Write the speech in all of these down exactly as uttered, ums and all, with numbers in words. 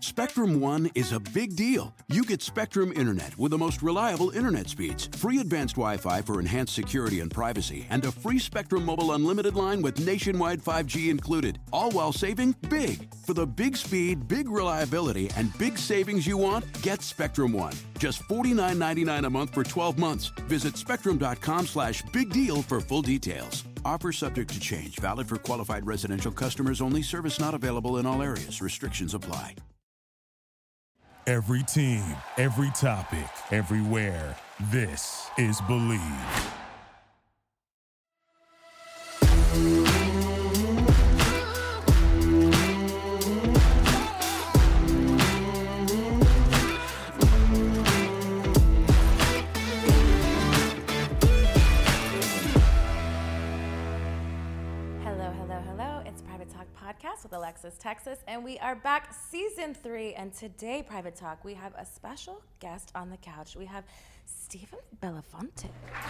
Spectrum One is a big deal. You get Spectrum Internet with the most reliable internet speeds, free advanced Wi-Fi for enhanced security and privacy, and a free Spectrum Mobile Unlimited line with nationwide five G included, all while saving big. For the big speed, big reliability, and big savings you want, get Spectrum One. Just forty-nine ninety-nine a month for twelve months. Visit spectrum.com slash big deal for full details. Offer subject to change. Valid for qualified residential customers only. Service not available in all areas. Restrictions apply. Every team, every topic, everywhere. This is Believe. With Alexis Texas, and we are back season three, and today, Private Talk, we have a special guest on the couch. We have Stephen Belafonte.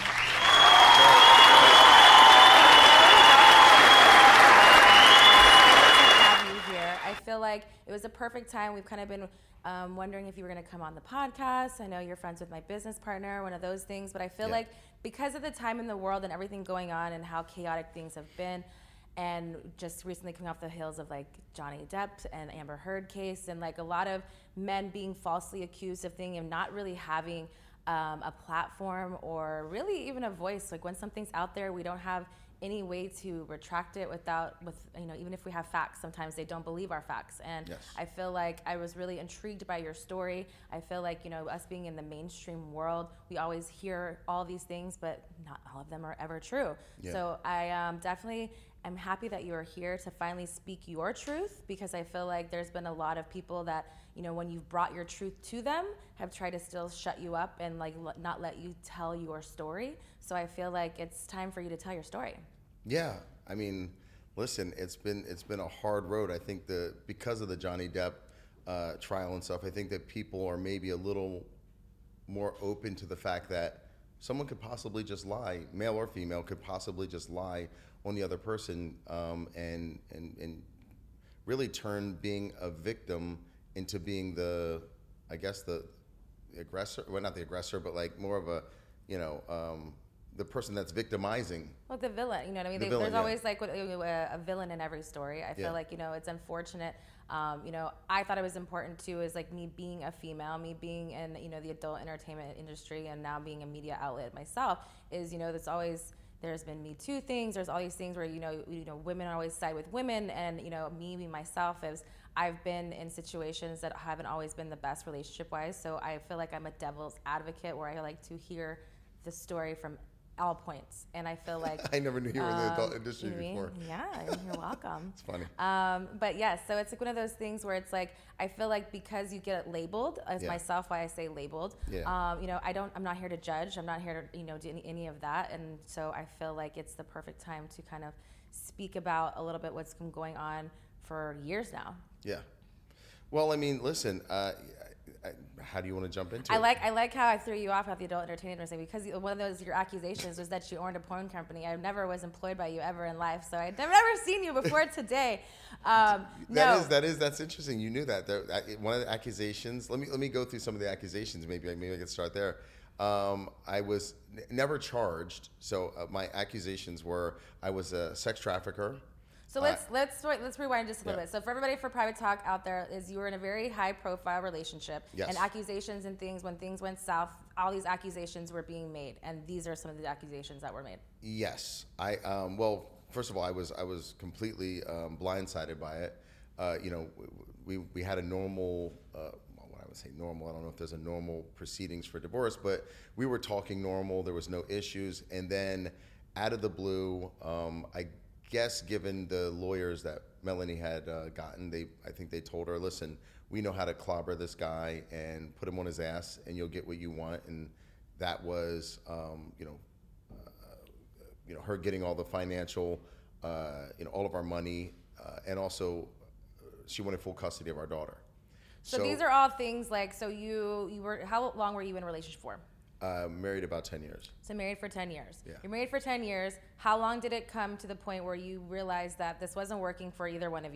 Have you here. I feel like it was a perfect time. We've kind of been um, wondering if you were going to come on the podcast. I know you're friends with my business partner, one of those things, but I feel yeah. like because of the time in the world and everything going on and how chaotic things have been, and just recently coming off the heels of like Johnny Depp and Amber Heard case, and like a lot of men being falsely accused of things and not really having um, a platform or really even a voice. Like when something's out there, we don't have any way to retract it without, with you know, even if we have facts, sometimes they don't believe our facts. And yes. I feel like I was really intrigued by your story. I feel like, you know, us being in the mainstream world, we always hear all these things, but not all of them are ever true. Yeah. So I um, definitely I'm happy that you are here to finally speak your truth, because I feel like there's been a lot of people that, you know, when you've brought your truth to them, have tried to still shut you up and like l- not let you tell your story. So I feel like it's time for you to tell your story. Yeah, I mean, listen, it's been it's been a hard road. I think the because of the Johnny Depp uh, trial and stuff, I think that people are maybe a little more open to the fact that someone could possibly just lie, male or female, could possibly just lie on the other person, um, and and and really turn being a victim into being the, I guess the, the aggressor. Well, not the aggressor, but like more of a, you know, um, the person that's victimizing. Well, the villain. You know what I mean? The they, villain, there's yeah. always like a, a villain in every story. I feel Yeah. like, you know, it's unfortunate. Um, you know, I thought it was important too, is like me being a female, me being in, you know, the adult entertainment industry, and now being a media outlet myself, is, you know, there's always. There's been Me Too things. There's all these things where, you know, you know, women always side with women, and, you know, me, me myself, is I've been in situations that haven't always been the best relationship-wise. So I feel like I'm a devil's advocate, where I like to hear the story from all points. And I feel like I never knew you were in the adult um, industry you know before. Yeah, you're welcome. It's funny. Um, but yes, yeah, so it's like one of those things where it's like, I feel like because you get it labeled, as Yeah. myself, why I say labeled, Yeah. um, you know, I don't, I'm not here to judge. I'm not here to, you know, do any, any of that. And so I feel like it's the perfect time to kind of speak about a little bit what's been going on for years now. Yeah. Well, I mean, listen, uh, I, how do you want to jump into I it? like I like how I threw you off at the adult entertainment industry, because one of those your accusations was that you owned a porn company. I never was employed by you ever in life, so I'd never, never seen you before today. Um, that no. is that is that's interesting. You knew that. There, one of the accusations. Let me let me go through some of the accusations. Maybe maybe I could start there. Um, I was n- never charged. So uh, my accusations were I was a sex trafficker. So let's uh, let's let's rewind just a little yeah. bit. So for everybody, for Private Talk out there, is you were in a very high profile relationship, yes. and accusations and things, when things went south, all these accusations were being made, and these are some of the accusations that were made. Yes, I um, well, first of all, I was I was completely um, blindsided by it. Uh, you know, we we had a normal. Uh, well, I would say normal. I don't know if there's a normal proceedings for divorce, but we were talking normal. There was no issues, and then out of the blue, um, I. guess given the lawyers that Melanie had uh, gotten, they I think they told her, listen, we know how to clobber this guy and put him on his ass, and you'll get what you want. And that was, um, you know, uh, you know, her getting all the financial, uh, you know, all of our money, uh, and also uh, she wanted full custody of our daughter. So, so these are all things like, so you you were how long were you in a relationship for? Uh, married about ten years. So married for ten years. Yeah. You're married for ten years. How long did it come to the point where you realized that this wasn't working for either one of you?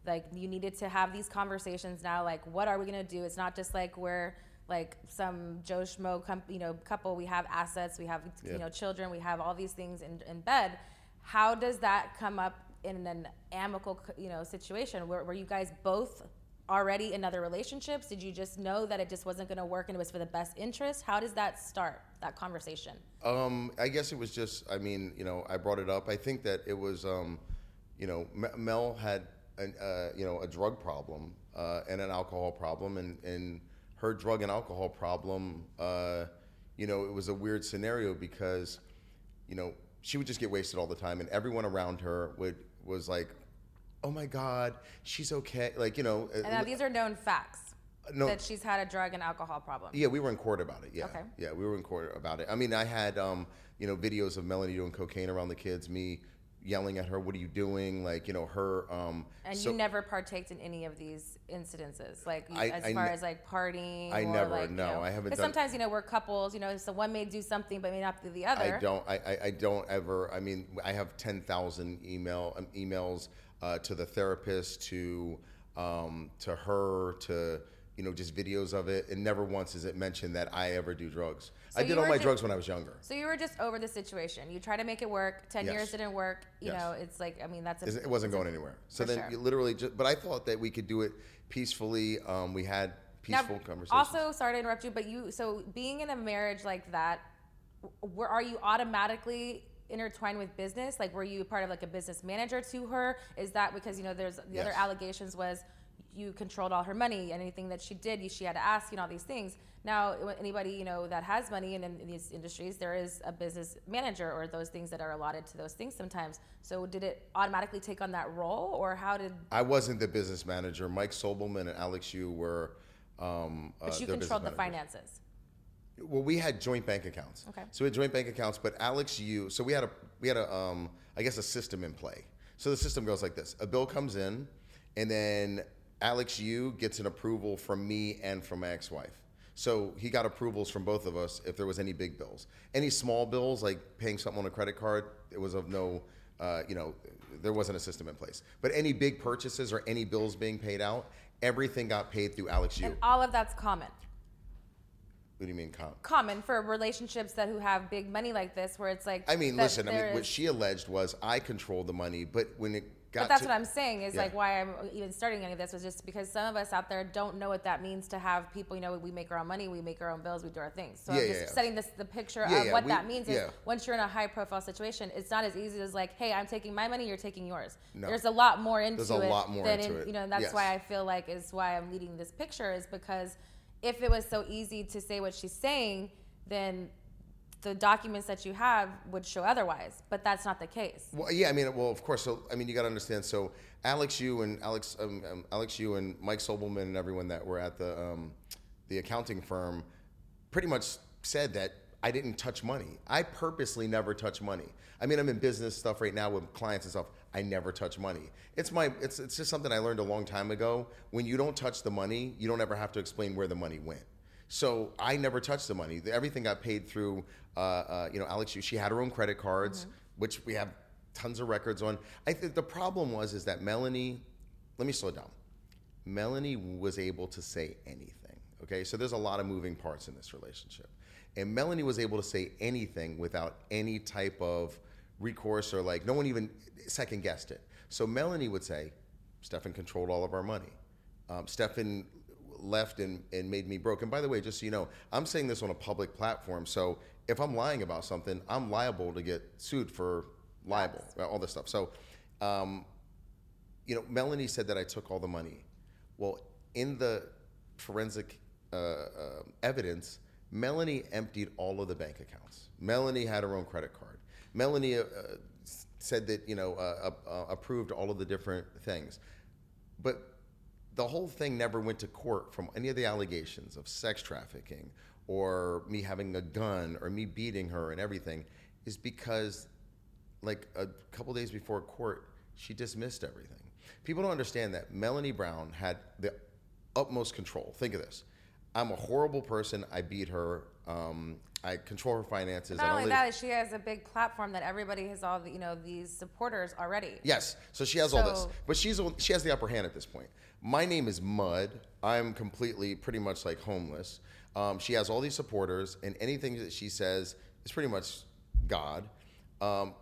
like you needed to have these conversations now. Like, what are we gonna do? It's not just like we're like some Joe Schmo, com- you know, couple. We have assets, we have Yeah. you know children, we have all these things in, in bed. How does that come up in an amicable, you know, situation? Were, were you guys both already in other relationships? Did you just know that it just wasn't going to work and it was for the best interest? How does that start, that conversation? Um, I guess it was just, I mean, you know, I brought it up. I think that it was, um, you know, M- Mel had, an, uh, you know, a drug problem uh, and an alcohol problem, and, and her drug and alcohol problem, uh, you know, it was a weird scenario because, you know, she would just get wasted all the time, and everyone around her would was like, oh my God, she's okay. Like, you know. And now these are known facts. No, that she's had a drug and alcohol problem. Yeah, we were in court about it. Yeah. Okay. Yeah, we were in court about it. I mean, I had, um, you know, videos of Melanie doing cocaine around the kids, me yelling at her, what are you doing? Like, you know, her. Um, and so, you never partaked in any of these incidences, like you, I- as I far ne- as like partying. I or never, like, no, you know, I haven't 'cause done- sometimes, you know, we're couples, you know, so one may do something but may not do the other. I don't, I, I, I don't ever, I mean, I have ten thousand email um, emails uh, to the therapist, to, um, to her, to, you know, just videos of it, and never once is it mentioned that I ever do drugs. So I you did all were my ju- drugs when I was younger. So you were just over the situation. You tried to make it work. Ten Yes. years didn't work. You Yes. know, it's like, I mean, that's a, It wasn't it's a- going anywhere. So for then sure. you literally just, but I thought that we could do it peacefully. Um, we had peaceful Now, conversations. also, sorry to interrupt you, but you, so being in a marriage like that, were, are you automatically intertwined with business? Like, were you part of like a business manager to her? Is that because, you know, there's the Yes. other allegations was you controlled all her money, and anything that she did, you, she had to ask, you know, all these things. Now, anybody, you know, that has money in, in these industries, there is a business manager or those things that are allotted to those things sometimes. So did it automatically take on that role, or how did... I wasn't the business manager. Mike Sobelman and Alex Yu were. Um, But uh, you their controlled the business managers. finances. Well, we had joint bank accounts. Okay. So we had joint bank accounts, but Alex Yu. So we had a we had a um, I guess a system in play. So the system goes like this: a bill comes in, and then Alex Yu gets an approval from me and from my ex-wife. So he got approvals from both of us if there was any big bills. Any small bills, like paying something on a credit card, it was of no, uh, you know, there wasn't a system in place. But any big purchases or any bills being paid out, everything got paid through Alex Yu. And all of that's common. What do you mean, com? Common for relationships that who have big money like this, where it's like... I mean, that listen, I there mean, what is- she alleged was I controlled the money, but when it got But that's to, what I'm saying is Yeah. like why I'm even starting any of this was just because some of us out there don't know what that means to have people, you know, we make our own money, we make our own bills, we do our things. So Yeah, I'm yeah, just yeah. setting this the picture Yeah, of yeah, what we- that means is yeah. once you're in a high profile situation, it's not as easy as like, hey, I'm taking my money, you're taking yours. No. There's a lot more into There's a it lot more than into in, it. you know, and that's Yes. why I feel like is why I'm leading this picture is because if it was so easy to say what she's saying, then the documents that you have would show otherwise, but that's not the case. Well, yeah, I mean, well, of course. So, I mean, you got to understand. So, Alex Yu and Alex, um, um, Alex Yu and Mike Sobelman and everyone that were at the um, the accounting firm, pretty much said that I didn't touch money. I purposely never touch money. I mean, I'm in business stuff right now with clients and stuff. I never touch money. It's my, it's it's just something I learned a long time ago. When you don't touch the money, you don't ever have to explain where the money went. So I never touched the money. Everything got paid through, uh, uh, you know, Alex Yu. She had her own credit cards, mm-hmm. which we have tons of records on. I think the problem was is that Melanie, let me slow down. Melanie was able to say anything, okay? So there's a lot of moving parts in this relationship. And Melanie was able to say anything without any type of recourse or like, no one even second guessed it. So Melanie would say, Stefan controlled all of our money. Um, Stefan left and, and made me broke. And by the way, just so you know, I'm saying this on a public platform. So if I'm lying about something, I'm liable to get sued for libel, all this stuff. So, um, you know, Melanie said that I took all the money. Well, in the forensic uh, uh, evidence, Melanie emptied all of the bank accounts. Melanie had her own credit card. Melanie uh, said that, you know, uh, uh, approved all of the different things. But the whole thing never went to court from any of the allegations of sex trafficking or me having a gun or me beating her and everything is because like a couple days before court, she dismissed everything. People don't understand that Melanie Brown had the utmost control. Think of this. I'm a horrible person. I beat her. Um, I control her finances. Not I don't only live- that, she has a big platform that everybody has all the, you know, these supporters already. Yes, so she has all this, So- but she's she has the upper hand at this point. My name is Mud. I'm completely, pretty much like homeless. Um, she has all these supporters, and anything that she says is pretty much God. Um,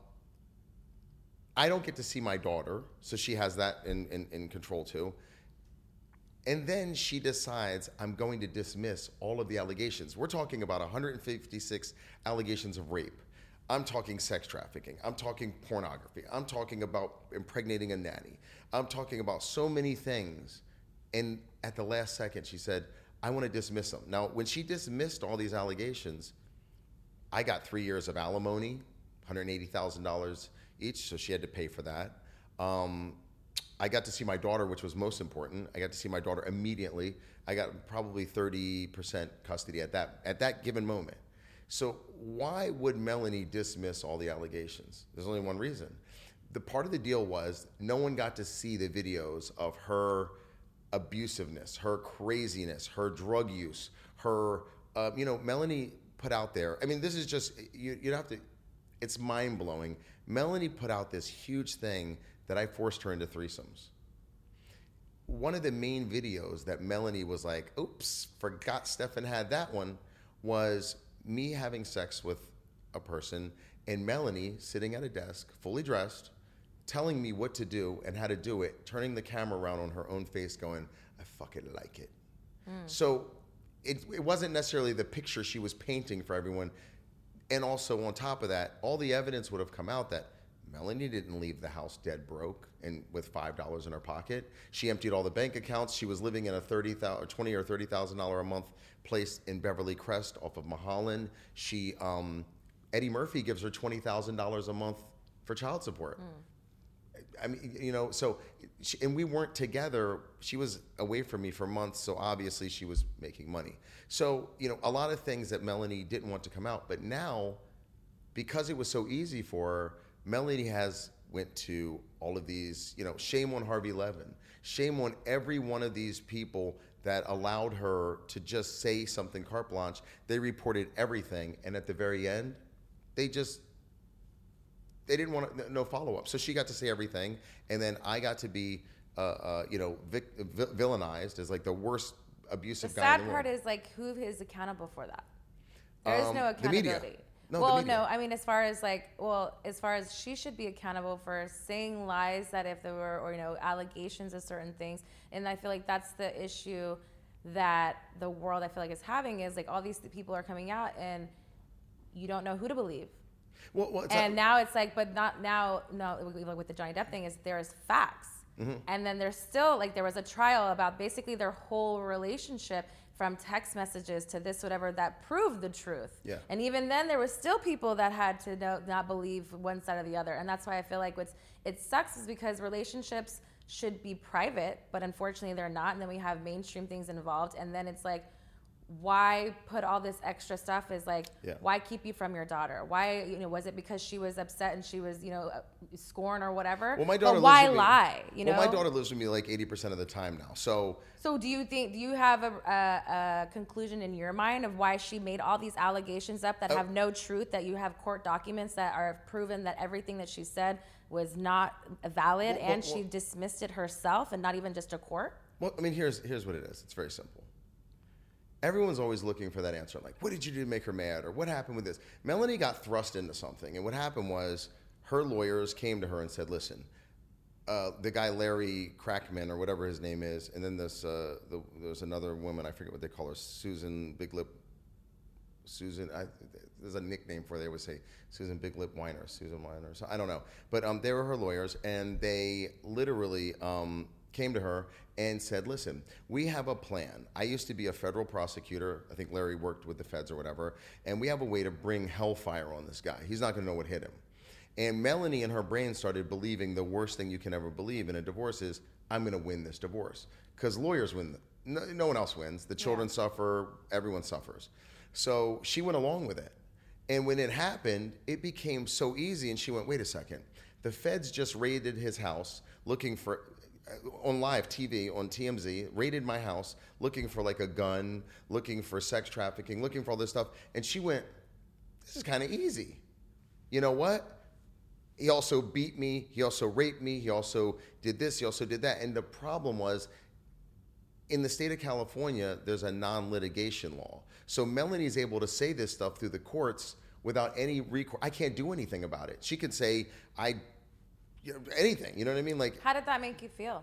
I don't get to see my daughter, so she has that in, in, in control too. And then she decides, I'm going to dismiss all of the allegations. We're talking about one hundred fifty-six allegations of rape. I'm talking sex trafficking. I'm talking pornography. I'm talking about impregnating a nanny. I'm talking about so many things. And at the last second, she said, I want to dismiss them. Now, when she dismissed all these allegations, I got three years of alimony, one hundred eighty thousand dollars each, so she had to pay for that. Um, I got to see my daughter, which was most important. I got to see my daughter immediately. I got probably thirty percent custody at that at that given moment. So why would Melanie dismiss all the allegations? There's only one reason. The part of the deal was no one got to see the videos of her abusiveness, her craziness, her drug use, her, uh, you know, Melanie put out there, I mean, this is just, you, you'd have to, it's mind blowing. Melanie put out this huge thing that I forced her into threesomes. One of the main videos that Melanie was like, oops, forgot Stefan had that one, was me having sex with a person and Melanie sitting at a desk, fully dressed, telling me what to do and how to do it, turning the camera around on her own face going, I fucking like it. Mm. So it, it wasn't necessarily the picture she was painting for everyone. And also on top of that, all the evidence would have come out that Melanie didn't leave the house dead broke and with five dollars in her pocket. She emptied all the bank accounts. She was living in a thirty thousand, or twenty or thirty thousand dollar a month place in Beverly Crest off of Mulholland. She, um, Eddie Murphy gives her twenty thousand dollars a month for child support. Mm. I mean, you know, so, she, and we weren't together. She was away from me for months, so obviously she was making money. So, you know, a lot of things that Melanie didn't want to come out, but now, because it was so easy for her, Melanie has went to all of these, you know, shame on Harvey Levin. Shame on every one of these people that allowed her to just say something carte blanche. They reported everything, and at the very end, they just, they didn't want to, no follow-up. So she got to say everything, and then I got to be, uh, uh, you know, vic, vi- villainized as like the worst abusive the guy in sad the world. part is like who is accountable for that? There is Um, no the media. accountability. No, the well, media. no, I mean, as far as like, well, as far as she should be accountable for saying lies that if there were, or, you know, allegations of certain things. And I feel like that's the issue that the world, I feel like, is having, is like all these people are coming out and you don't know who to believe. Well, well, it's And not- now it's like, but not now, no, like with the Johnny Depp thing, is there's facts. Mm-hmm. And then there's still, like, there was a trial about basically their whole relationship, from text messages to this, whatever, that proved the truth. Yeah. And even then, there was still people that had to know, not believe one side or the other. And that's why I feel like what's it sucks is because relationships should be private, but unfortunately they're not. And then we have mainstream things involved. And then it's like, why put all this extra stuff? Is like, Yeah. why keep you from your daughter? Why, you know, was it because she was upset and she was, you know, scorned or whatever? Well, my daughter but lives why with me. lie? You know, Well, my daughter lives with me like eighty percent of the time now. So, So do you think, do you have a, a, a conclusion in your mind of why she made all these allegations up that Oh. have no truth, that you have court documents that are proven that everything that she said was not valid, Well, well, and she well- dismissed it herself and not even just a court? well, I mean, here's here's what it is. It's very simple. Everyone's always looking for that answer. Like, what did you do to make her mad? Or what happened with this? Melanie got thrust into something. And what happened was her lawyers came to her and said, listen, uh, the guy Larry Crackman or whatever his name is, and then this uh, the, there's another woman, I forget what they call her, Susan Big Lip, Susan, I, there's a nickname for her. They always say Susan Big Lip Weiner, Susan Weiner. So I don't know. But um, they were her lawyers, and they literally um, came to her and said, listen, we have a plan. I used to be a federal prosecutor. I think Larry worked with the feds or whatever. And we have a way to bring hellfire on this guy. He's not going to know what hit him. And Melanie in her brain started believing the worst thing you can ever believe in a divorce is, I'm going to win this divorce. Because lawyers win. No, no one else wins. The children Yeah. suffer. Everyone suffers. So she went along with it. And when it happened, it became so easy. And she went, wait a second. The feds just raided his house looking for, on live T V, on T M Z, raided my house looking for like a gun, looking for sex trafficking, looking for all this stuff. And she went, this is kind of easy. You know what? He also beat me. He also raped me. He also did this. He also did that. And the problem was, in the state of California, there's a non-litigation law. So Melanie's able to say this stuff through the courts without any recourse. I can't do anything about it. She could say, I, you know, anything. You know what I mean? Like, how did that make you feel?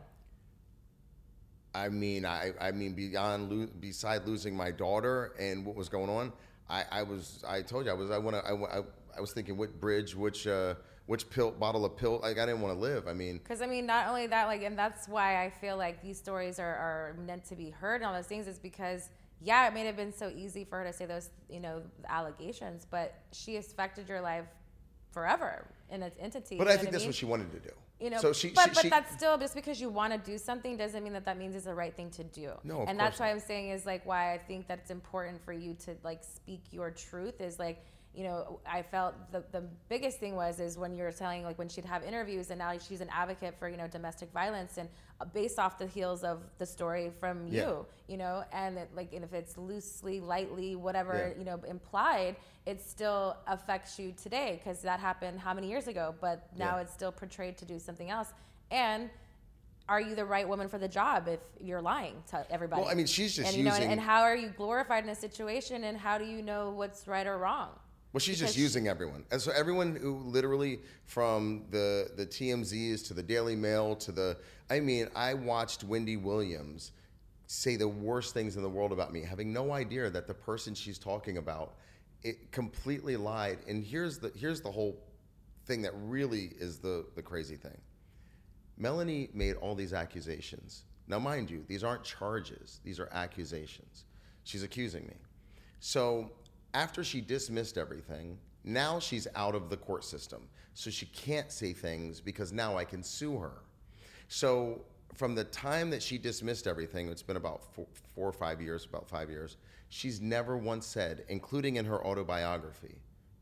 I mean, I, I mean, beyond lo- beside losing my daughter and what was going on, I, I was, I told you, I was, I want to, I, I, I was thinking, what bridge, which, uh, which pill, bottle of pill, like I didn't want to live. I mean, because I mean, not only that, like, and that's why I feel like these stories are, are meant to be heard and all those things is because, yeah, it may have been so easy for her to say those, you know, allegations, but she affected your life forever in its entity. But I think that's what she wanted to do. You know, so she, but she, but she, that's still, just because you want to do something doesn't mean that that means it's the right thing to do. No, of and course that's why not. I'm saying is like why I think that it's important for you to like speak your truth is like, you know, I felt the, the biggest thing was is when you're telling like when she'd have interviews and now she's an advocate for, you know, domestic violence and uh, based off the heels of the story from Yeah. you, you know, and it, like and if it's loosely, lightly, whatever, Yeah. you know, implied, it still affects you today because that happened how many years ago, but now Yeah. it's still portrayed to do something else. And are you the right woman for the job if you're lying to everybody? Well, I mean, she's just and, you know, using- and, and how are you glorified in a situation and how do you know what's right or wrong? Well, she's Because just using everyone. And so everyone who literally from the, the T M Zs to the Daily Mail to the, I mean, I watched Wendy Williams say the worst things in the world about me, having no idea that the person she's talking about, it completely lied. And here's the, here's the whole thing that really is the, the crazy thing. Melanie made all these accusations. Now, mind you, these aren't charges. These are accusations. She's accusing me. So after she dismissed everything, now she's out of the court system. So she can't say things because now I can sue her. So from the time that she dismissed everything, it's been about four, four or five years, about five years, she's never once said, including in her autobiography,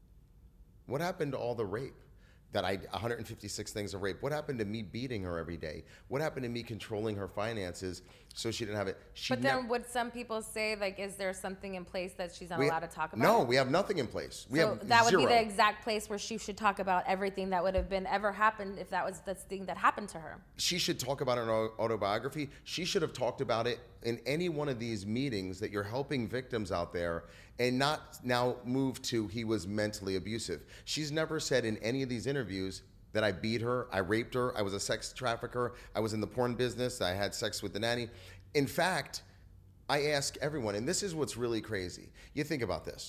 what happened to all the rape? That I, one hundred fifty-six things of rape. What happened to me beating her every day? What happened to me controlling her finances so she didn't have it? She But then nev- would some people say, like, is there something in place that she's not we- allowed to talk about? No, we have nothing in place. We so have that would zero. be the exact place where she should talk about everything that would have been ever happened if that was the thing that happened to her. She should talk about it in her autobiography. She should have talked about it in any one of these meetings that you're helping victims out there and not now move to he was mentally abusive. She's never said in any of these interviews that I beat her, I raped her, I was a sex trafficker, I was in the porn business, I had sex with the nanny. In fact, I ask everyone, and this is what's really crazy. You think about this.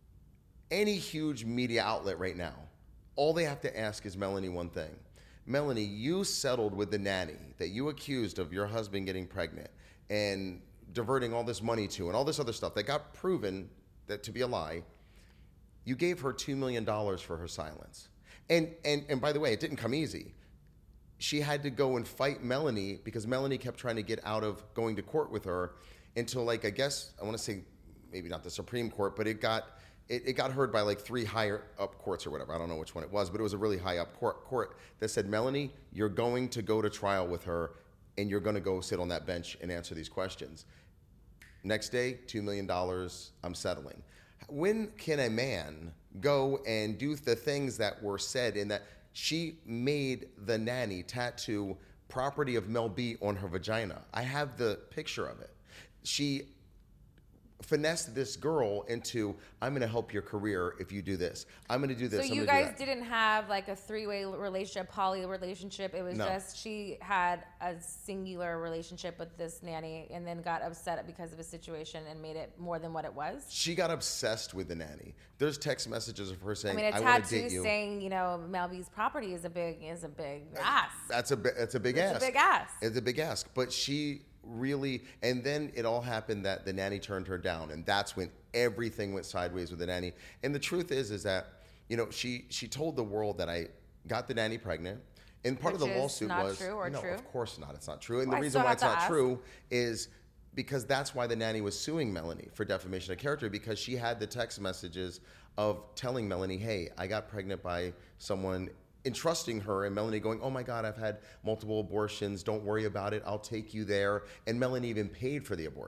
Any huge media outlet right now, all they have to ask is Melanie one thing. Melanie, you settled with the nanny that you accused of your husband getting pregnant and diverting all this money to and all this other stuff that got proven that to be a lie. You gave her two million dollars for her silence. And, and and by the way, it didn't come easy. She had to go and fight Melanie because Melanie kept trying to get out of going to court with her until, like, I guess, I want to say maybe not the Supreme Court, but it got it, it got heard by like three higher up courts or whatever. I don't know which one it was, but it was a really high up court, court that said, Melanie, you're going to go to trial with her and you're going to go sit on that bench and answer these questions. Next day, two million dollars, I'm settling. When can a man go and do the things that were said in that she made the nanny tattoo property of Mel B on her vagina? I have the picture of it. She finessed this girl into, I'm going to help your career if you do this. I'm going to do this. So I'm you gonna do guys that. didn't have like a three-way relationship, poly relationship. It was No. just she had a singular relationship with this nanny and then got upset because of a situation and made it more than what it was. She got obsessed with the nanny. There's text messages of her I saying, mean, a I want to tattoo date you. saying, you know, Mel B's property is a big is a big ass. That's a bi- that's a big It's ask. a big ask. It's a big ask. But she really, and then it all happened that the nanny turned her down, and that's when everything went sideways with the nanny. And the truth is, is that, you know, she she told the world that I got the nanny pregnant, and part Which of the is lawsuit not was true or no, true? of course not. It's not true. And Well, I the reason still why have it's to not ask. true is because that's why the nanny was suing Melanie for defamation of character, because she had the text messages of telling Melanie, hey, I got pregnant by someone, entrusting her, and Melanie going, oh my God, I've had multiple abortions. Don't worry about it. I'll take you there. And Melanie even paid for the abortion.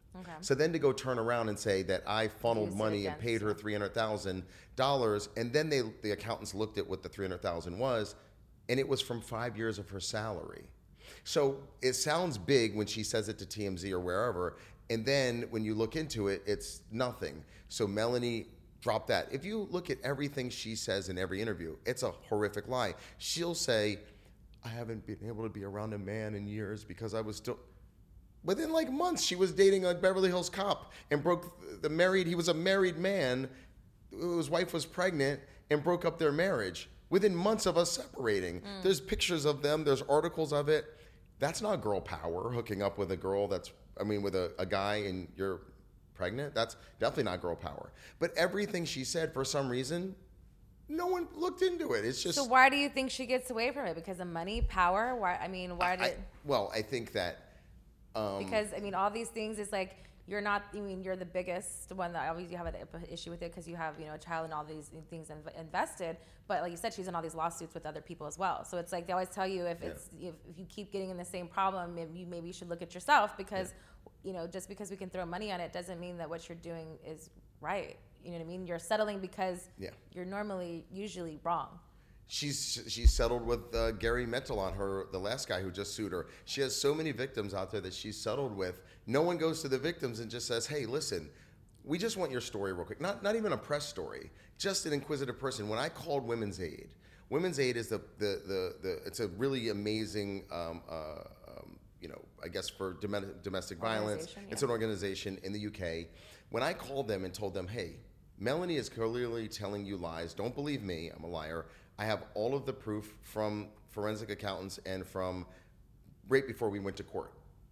Okay. So then to go turn around and say that I funneled Use it money and against paid her you. three hundred thousand dollars, and then they the accountants looked at what the three hundred thousand dollars was, and it was from five years of her salary. So it sounds big when she says it to T M Z or wherever, and then when you look into it, it's nothing. So Melanie dropped that. If you look at everything she says in every interview, it's a horrific lie. She'll say, I haven't been able to be around a man in years because I was still... Within like months, she was dating a Beverly Hills cop and broke the married, he was a married man, his wife was pregnant and broke up their marriage. Within months of us separating. Mm. There's pictures of them, there's articles of it. That's not girl power, hooking up with a girl that's, I mean, with a, a guy and you're pregnant. That's definitely not girl power. But everything she said, for some reason, no one looked into it. It's just... So why do you think she gets away from it? Because of money, power? Why? I mean, why did... I, well, I think that... Um, because, I mean, all these things is like, you're not, I mean, you're the biggest one that obviously you have an issue with it because you have, you know, a child and all these things inv- invested. But like you said, she's in all these lawsuits with other people as well. So it's like they always tell you if Yeah. it's if, if you keep getting in the same problem, maybe you maybe you should look at yourself because, yeah. you know, just because we can throw money on it doesn't mean that what you're doing is right. You know what I mean? You're settling because Yeah. you're normally usually wrong. She's she's settled with uh, Gary Mentalon, her the last guy who just sued her. She has so many victims out there that she's settled with. No one goes to the victims and just says, "Hey, listen, we just want your story real quick." Not not even a press story, just an inquisitive person. When I called Women's Aid, Women's Aid is the the the, the it's a really amazing, um, uh, um, you know, I guess for dom- domestic violence. Yeah. It's an organization in the U K. When I called them and told them, "Hey, Melanie is clearly telling you lies. Don't believe me. I'm a liar. I have all of the proof from forensic accountants and from right before we went to court."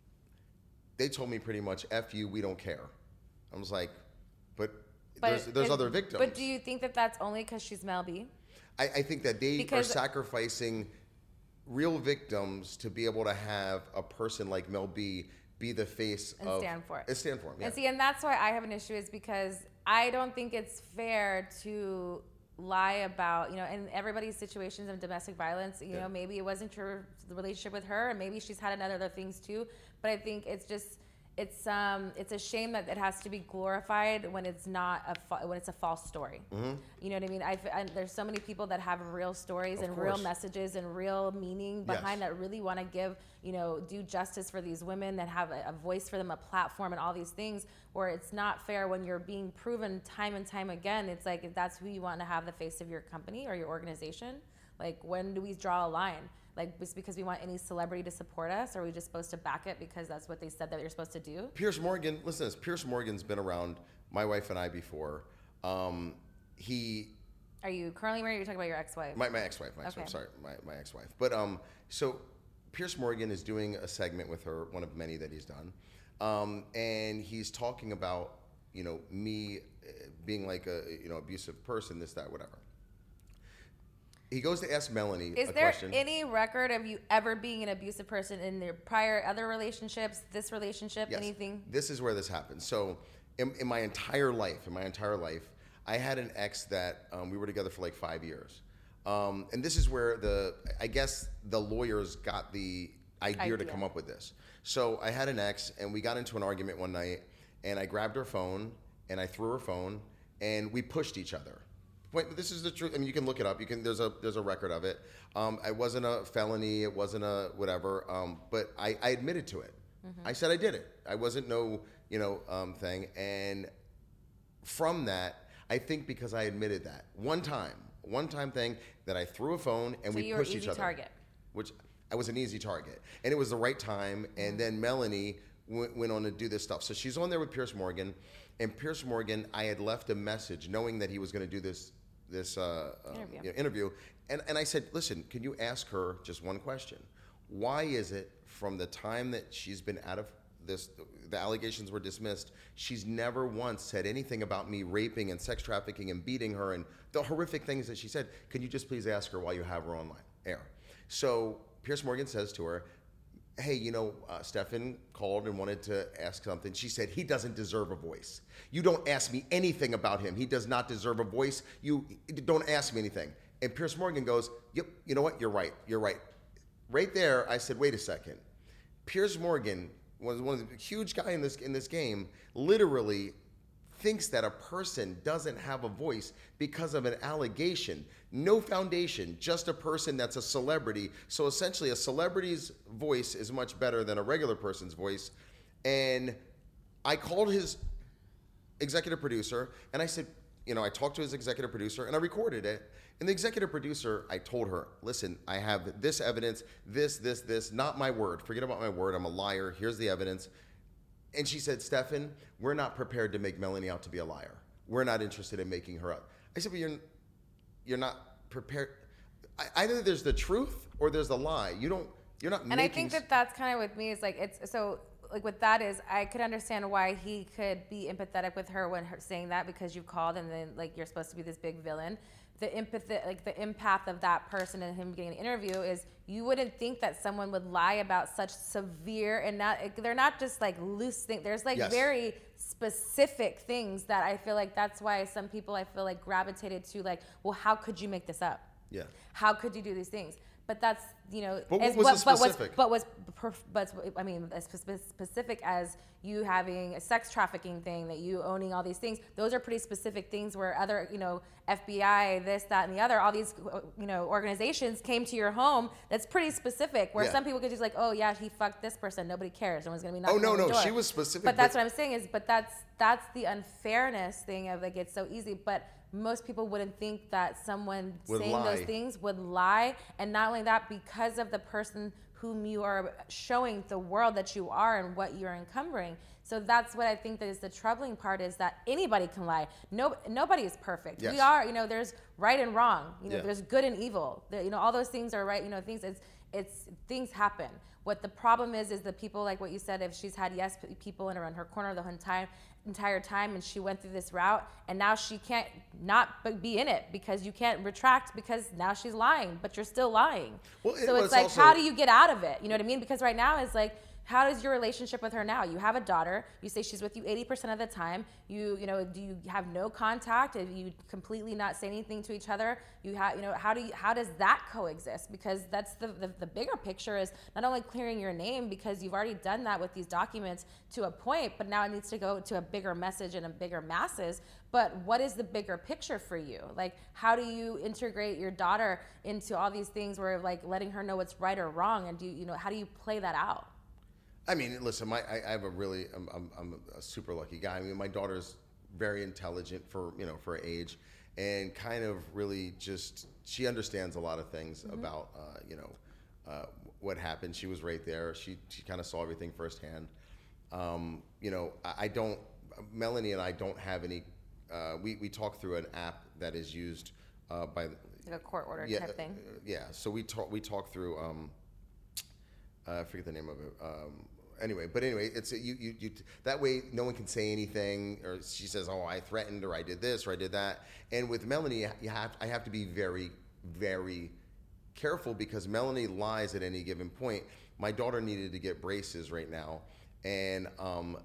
They told me pretty much, F you, we don't care. I was like, but, But there's, there's it- other victims. But do you think that that's only because she's Mel B? I, I think that they Because- are sacrificing real victims to be able to have a person like Mel B be the face And of... stand for it. And stand for him, yeah. And see, and that's why I have an issue is because I don't think it's fair to lie about, you know, in everybody's situations of domestic violence, you Yeah. know, maybe it wasn't your relationship with her and maybe she's had another other things too. But I think it's just, it's um, it's a shame that it has to be glorified when it's not a fa- when it's a false story. Mm-hmm. You know what I mean? I've, I, there's so many people that have real stories Of and real course. messages and real meaning behind Yes. that really want to give, you know, do justice for these women that have a, a voice for them, a platform, and all these things. Where it's not fair when you're being proven time and time again. It's like if that's who you want to have the face of your company or your organization. Like when do we draw a line? Like just because we want any celebrity to support us, or are we just supposed to back it because that's what they said that you're supposed to do? Piers Morgan, listen to this. Piers Morgan's been around my wife and I before. Um, he Are you currently married? Or you're talking about your ex-wife? My, my ex-wife, my ex-wife, Okay. sorry, my, my ex-wife. But um, so Piers Morgan is doing a segment with her, one of many that he's done, um, and he's talking about, you know, me uh, being like a, you know, abusive person, this, that, whatever. He goes to ask Melanie Is a there question. any record of you ever being an abusive person in their prior other relationships, this relationship, Yes. anything? This is where this happens. So in, in my entire life, in my entire life, I had an ex that um, we were together for like five years. Um, and this is where the, I guess the lawyers got the idea, to Idea. come up with this. So I had an ex and we got into an argument one night and I grabbed her phone and I threw her phone and we pushed each other. Wait, this is the truth. I mean, you can look it up. You can. There's a there's a record of it. Um, it wasn't a felony. It wasn't a whatever. Um, but I, I admitted to it. Mm-hmm. I said I did it. I wasn't no you know um, thing. And from that, I think because I admitted that one time, one time thing that I threw a phone and So we you were pushed each easy other. target. Which I was an easy target, and it was the right time. And Mm-hmm. then Melanie went, went on to do this stuff. So she's on there with Piers Morgan, and Piers Morgan, I had left a message knowing that he was going to do this. this uh, um, Interview. you know, interview. And, and I said, listen, can you ask her just one question? Why is it from the time that she's been out of this, the allegations were dismissed, she's never once said anything about me raping and sex trafficking and beating her and the horrific things that she said? Can you just please ask her while you have her online air? So Piers Morgan says to her, hey, you know, uh, Stefan called and wanted to ask something. She said, he doesn't deserve a voice. You don't ask me anything about him. He does not deserve a voice. You don't ask me anything. And Piers Morgan goes, yep, you know what? You're right. You're right. Right there, I said, wait a second. Piers Morgan was one of the huge guy in this in this game, literally thinks that a person doesn't have a voice because of an allegation. No foundation, just a person that's a celebrity. So essentially a celebrity's voice is much better than a regular person's voice. And I called his executive producer and I said, you know, I talked to his executive producer and I recorded it. And the executive producer, I told her, listen, I have this evidence, this, this, this, not my word. Forget about my word. I'm a liar. Here's the evidence. And she said, Stefan, we're not prepared to make Melanie out to be a liar. We're not interested in making her up. I said, but you're, you're not prepared. I, either there's the truth or there's the lie. You don't, you're not and making. And I think that that's kind of with me is like, it's so like with that is I could understand why he could be empathetic with her when her saying that because you called and then like you're supposed to be this big villain. The empathy, like the empath of that person and him getting an interview is you wouldn't think that someone would lie about such severe and not, they're not just like loose things. There's like yes. very specific things that I feel like that's why some people I feel like gravitated to like, well, how could you make this up? Yeah. How could you do these things? But that's, you know, but what as, was but, specific? But was, but was, but I mean, as specific as you having a sex trafficking thing, that you owning all these things, those are pretty specific things where other, you know, F B I, this, that, and the other, all these, you know, organizations came to your home. That's pretty specific. Where yeah. some people could just like, oh yeah, he fucked this person. Nobody cares. No one's gonna be knocking Oh no, on the no, door. she was specific. But that's what I'm saying is, but that's that's the unfairness thing of like it's so easy, but. Most people wouldn't think that someone would saying lie. those things would lie. And not only that, because of the person whom you are showing the world that you are and what you're encumbering. So that's what I think that is the troubling part is that anybody can lie. No, nobody is perfect. Yes. We are, you know, there's right and wrong. You know, yeah. there's good and evil. There, you know, all those things are right. You know, things, it's, it's, things happen. What the problem is, is the people, like what you said, if she's had yes people in her, in her corner the whole time, entire time and she went through this route and now she can't not be in it because you can't retract because now she's lying, but you're still lying. Well, it, so it's like, also, how do you get out of it? You know what I mean? Because right now it's like, how is your relationship with her now? You have a daughter. You say she's with you eighty percent of the time. You, you know, do you have no contact? If you completely not say anything to each other, you have, you know, how do you, how does that coexist? Because that's the, the the bigger picture is not only clearing your name because you've already done that with these documents to a point, but now it needs to go to a bigger message and a bigger masses. But what is the bigger picture for you? Like, how do you integrate your daughter into all these things where like letting her know what's right or wrong, and do you, you know, how do you play that out? I mean, listen, my, I, I have a really, I'm, I'm, I'm a super lucky guy. I mean, my daughter's very intelligent for, you know, for her age and kind of really just, she understands a lot of things mm-hmm. about, uh, you know, uh, what happened. She was right there. She, she kind of saw everything firsthand. Um, you know, I, I don't, Melanie and I don't have any, uh, we, we talk through an app that is used uh, by. Like a court order yeah, type thing. Uh, yeah, so we talk, we talk through, um, uh, I forget the name of it. Um, Anyway, but anyway, it's you, you, you. That way, no one can say anything, or she says, "Oh, I threatened, or I did this, or I did that." And with Melanie, you have, I have to be very, very careful because Melanie lies at any given point. My daughter needed to get braces right now, and um,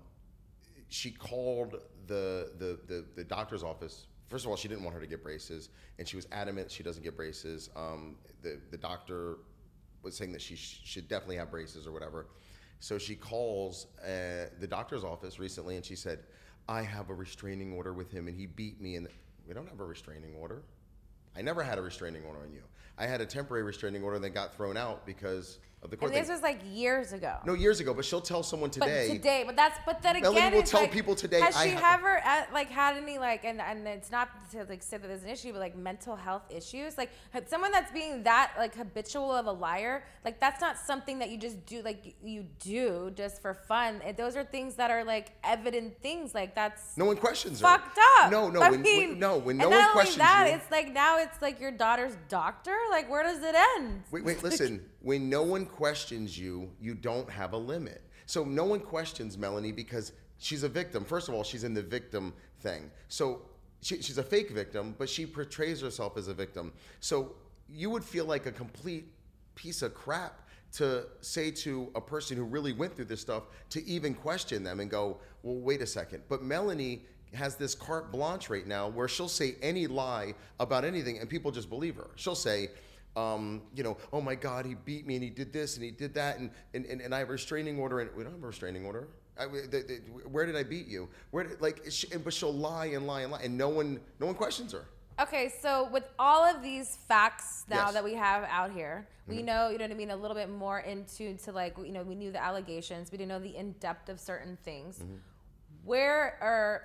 she called the, the the the doctor's office. First of all, she didn't want her to get braces, and she was adamant she doesn't get braces. Um, the the doctor was saying that she sh- should definitely have braces or whatever. So she calls uh, the doctor's office recently and she said, I have a restraining order with him and he beat me. And we don't have a restraining order. I never had a restraining order on you. I had a temporary restraining order that got thrown out because of the court and this thing. was like years ago. No, years ago, but she'll tell someone today. But today, but that's, but then again, Melanie will it's tell like, people today. Has I she ha- ever uh, like had any like, and, and it's not to like say that there's an issue, but like mental health issues, like someone that's being that like habitual of a liar, like that's not something that you just do, like you do just for fun. And those are things that are like evident things, like that's no one questions fucked her. up. No, no, I when, mean, when, no, when no and one not questions only that, you. it's like now it's like your daughter's doctor. Like where does it end? Wait, wait, listen. When no one questions you, you don't have a limit. So no one questions Melanie because she's a victim. First of all, she's in the victim thing. So she, she's a fake victim, but she portrays herself as a victim. So you would feel like a complete piece of crap to say to a person who really went through this stuff to even question them and go, well, wait a second. But Melanie has this carte blanche right now where she'll say any lie about anything and people just believe her. She'll say, Um, you know, oh my God, he beat me and he did this and he did that, and and, and, and I have a restraining order, and we don't have a restraining order. I, the, the, where did I beat you? Where did, like, she, but she'll lie and lie and lie, and no one no one questions her. Okay, so with all of these facts now Yes. that we have out here, we Mm-hmm. know, you know what I mean, a little bit more into to like, you know, we knew the allegations, we didn't know the in depth of certain things. Mm-hmm. Where or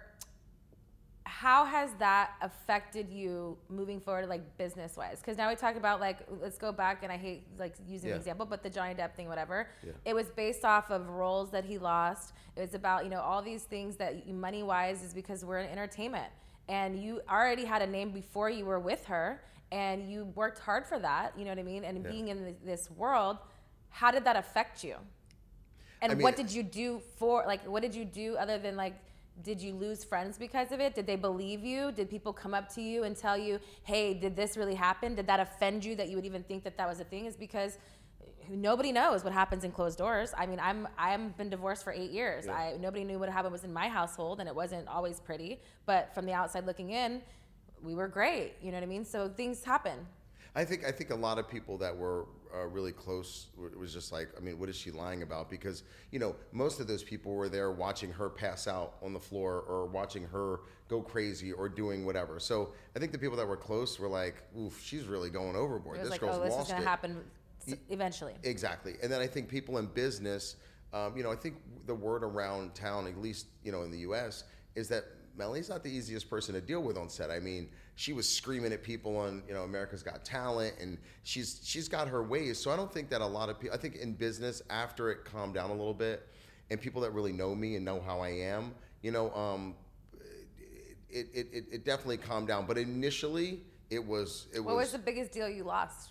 how has that affected you moving forward, like business wise? Because now we talk about like, let's go back, and I hate like using Yeah. an example, but the Johnny Depp thing, whatever. Yeah. It was based off of roles that he lost. It was about, you know, all these things that money wise is because we're in entertainment. And you already had a name before you were with her, and you worked hard for that, you know what I mean? And Yeah. being in th- this world, how did that affect you? And I mean- what did you do for, like, what did you do other than, like, did you lose friends because of it? Did they believe you? Did people come up to you and tell you, hey, did this really happen? Did that offend you that you would even think that that was a thing? Is because nobody knows what happens in closed doors. I mean, I'm I've been divorced for eight years. Yeah. I nobody knew what happened was in my household, and it wasn't always pretty. But from the outside looking in, we were great. You know what I mean? So things happen. I think I think a lot of people that were uh, really close it was just like, I mean, what is she lying about? Because, you know, most of those people were there watching her pass out on the floor, or watching her go crazy, or doing whatever. So I think the people that were close were like, oof, she's really going overboard. It was This like, girl's oh, this is lost going it. to happen s- eventually. Exactly. And then I think people in business, um, you know, I think the word around town, at least, you know, in the U S, is that Melanie's not the easiest person to deal with on set. I mean, she was screaming at people on, you know, America's Got Talent, and she's she's got her ways. So I don't think that a lot of people, I think in business, after it calmed down a little bit, and people that really know me and know how I am, you know, um, it, it, it, it definitely calmed down. But initially, it was, it What was, was the biggest deal you lost?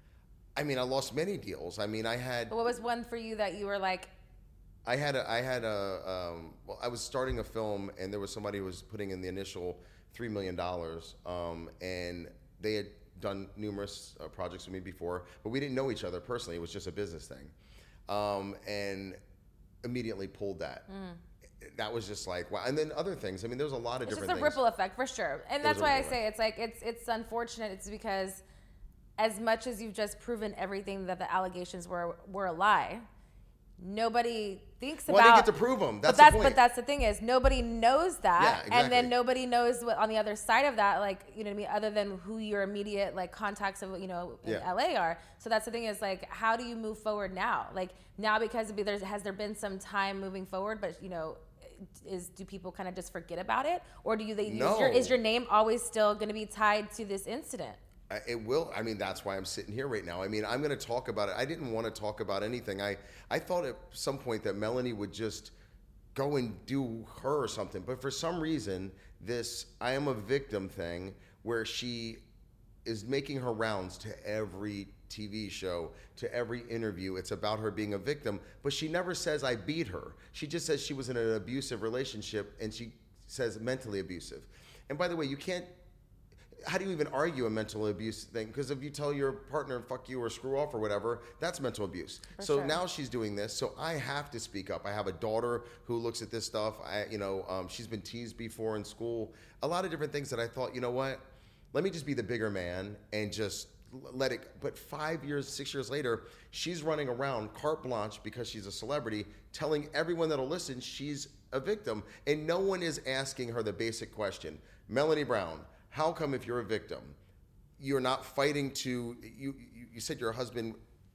I mean, I lost many deals. I mean, I had, But what was one for you that you were like, I had a, I had a, um, well, I was starting a film, and there was somebody who was putting in the initial three million dollars, um, and they had done numerous uh, projects with me before, but we didn't know each other personally. It was just a business thing, um, and immediately pulled that. Mm. That was just like, wow. And then other things. I mean, there's a lot of it's different just a things. ripple effect for sure. And It that's was a why I ripple say it's like, it's it's unfortunate. It's because as much as you've just proven everything that the allegations were were a lie, nobody thinks Well, about. I didn't get to prove them. That's but that's the point. but that's the thing is nobody knows that, Yeah, and then exactly. nobody knows what on the other side of that, like, you know what I mean, other than who your immediate like contacts of, you know, in Yeah. L A are. So that's the thing is like, how do you move forward now? Like now, because there's has there been some time moving forward, but you know, is do people kind of just forget about it, or do you they use No. your, is your name always still going to be tied to this incident? I- It will. I mean, that's why I'm sitting here right now. I mean, I'm going to talk about it. I didn't want to talk about anything. I, I thought at some point that Melanie would just go and do her or something. But for some reason, this I am a victim thing where she is making her rounds to every T V show, to every interview. It's about her being a victim. But she never says, I beat her. She just says she was in an abusive relationship, and she says mentally abusive. And by the way, you can't, how do you even argue a mental abuse thing? Because if you tell your partner, fuck you or screw off or whatever, that's mental abuse. For so sure. now she's doing this. So I have to speak up. I have a daughter who looks at this stuff. I, you know, um, she's been teased before in school. A lot of different things that I thought, you know what? Let me just be the bigger man and just l- let it. But five years, six years later, she's running around carte blanche because she's a celebrity, telling everyone that'll listen she's a victim. And no one is asking her the basic question. Melanie Brown, how come if you're a victim, you're not fighting to, you, you, you said your husband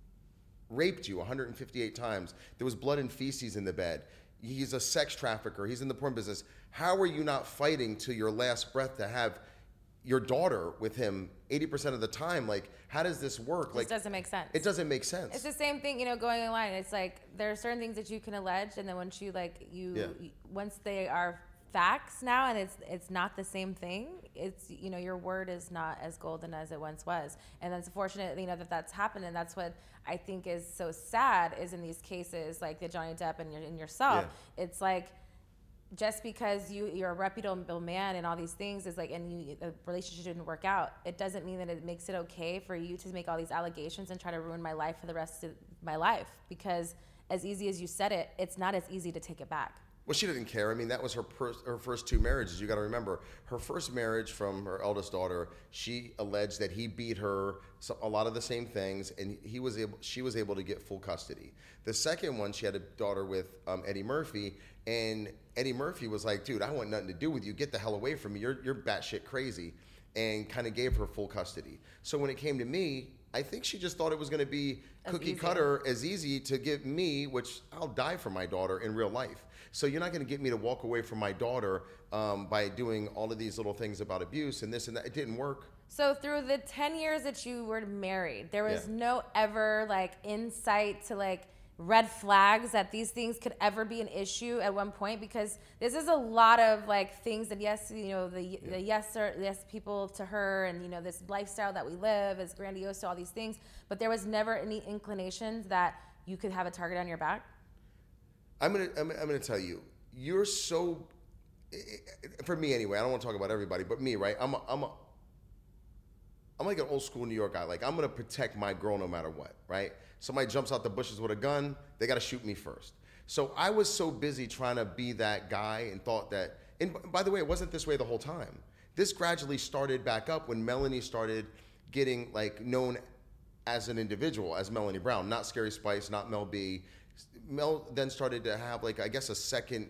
raped you one hundred fifty-eight times. There was blood and feces in the bed. He's a sex trafficker. He's in the porn business. How are you not fighting to your last breath to have your daughter with him eighty percent of the time? Like, how does this work? This Like, doesn't make sense. it doesn't make sense. It's the same thing, you know, going online. It's like there are certain things that you can allege, and then once you like you, Yeah. you once they are facts now, and it's it's not the same thing. It's, you know, your word is not as golden as it once was, and it's unfortunate, you know, that that's happened, and that's what I think is so sad is in these cases like the Johnny Depp and, your, and yourself. Yeah. It's like, just because you you're a reputable man and all these things is like, and you the relationship didn't work out, it doesn't mean that it makes it okay for you to make all these allegations and try to ruin my life for the rest of my life. Because as easy as you said it, it's not as easy to take it back. Well, she didn't care. I mean, that was her per- her first two marriages. You got to remember, her first marriage from her eldest daughter, she alleged that he beat her, so a lot of the same things, and he was able, she was able to get full custody. The second one, she had a daughter with um, Eddie Murphy, and Eddie Murphy was like, "Dude, I want nothing to do with you. Get the hell away from me. You're you're batshit crazy," and kind of gave her full custody. So when it came to me, I think she just thought it was going to be As cookie easy. cutter, as easy to give me, which I'll die for my daughter in real life. So you're not going to get me to walk away from my daughter um, by doing all of these little things about abuse and this and that. It didn't work. So through the ten years that you were married, there was Yeah. no ever like insight to like red flags that these things could ever be an issue at one point, because this is a lot of like things that yes, you know, the, Yeah. the yes or yes people to her, and you know, this lifestyle that we live is grandiose to all these things, but there was never any inclinations that you could have a target on your back. I'm gonna I'm, I'm gonna tell you, you're so, for me anyway. I don't want to talk about everybody, but me, right? I'm a, I'm a, I'm like an old school New York guy. Like, I'm gonna protect my girl no matter what, right? Somebody jumps out the bushes with a gun, they gotta shoot me first. So I was so busy trying to be that guy and thought that, and b- by the way, it wasn't this way the whole time. This gradually started back up when Melanie started getting like known as an individual, as Melanie Brown, not Scary Spice, not Mel B. Mel then started to have like, I guess, a second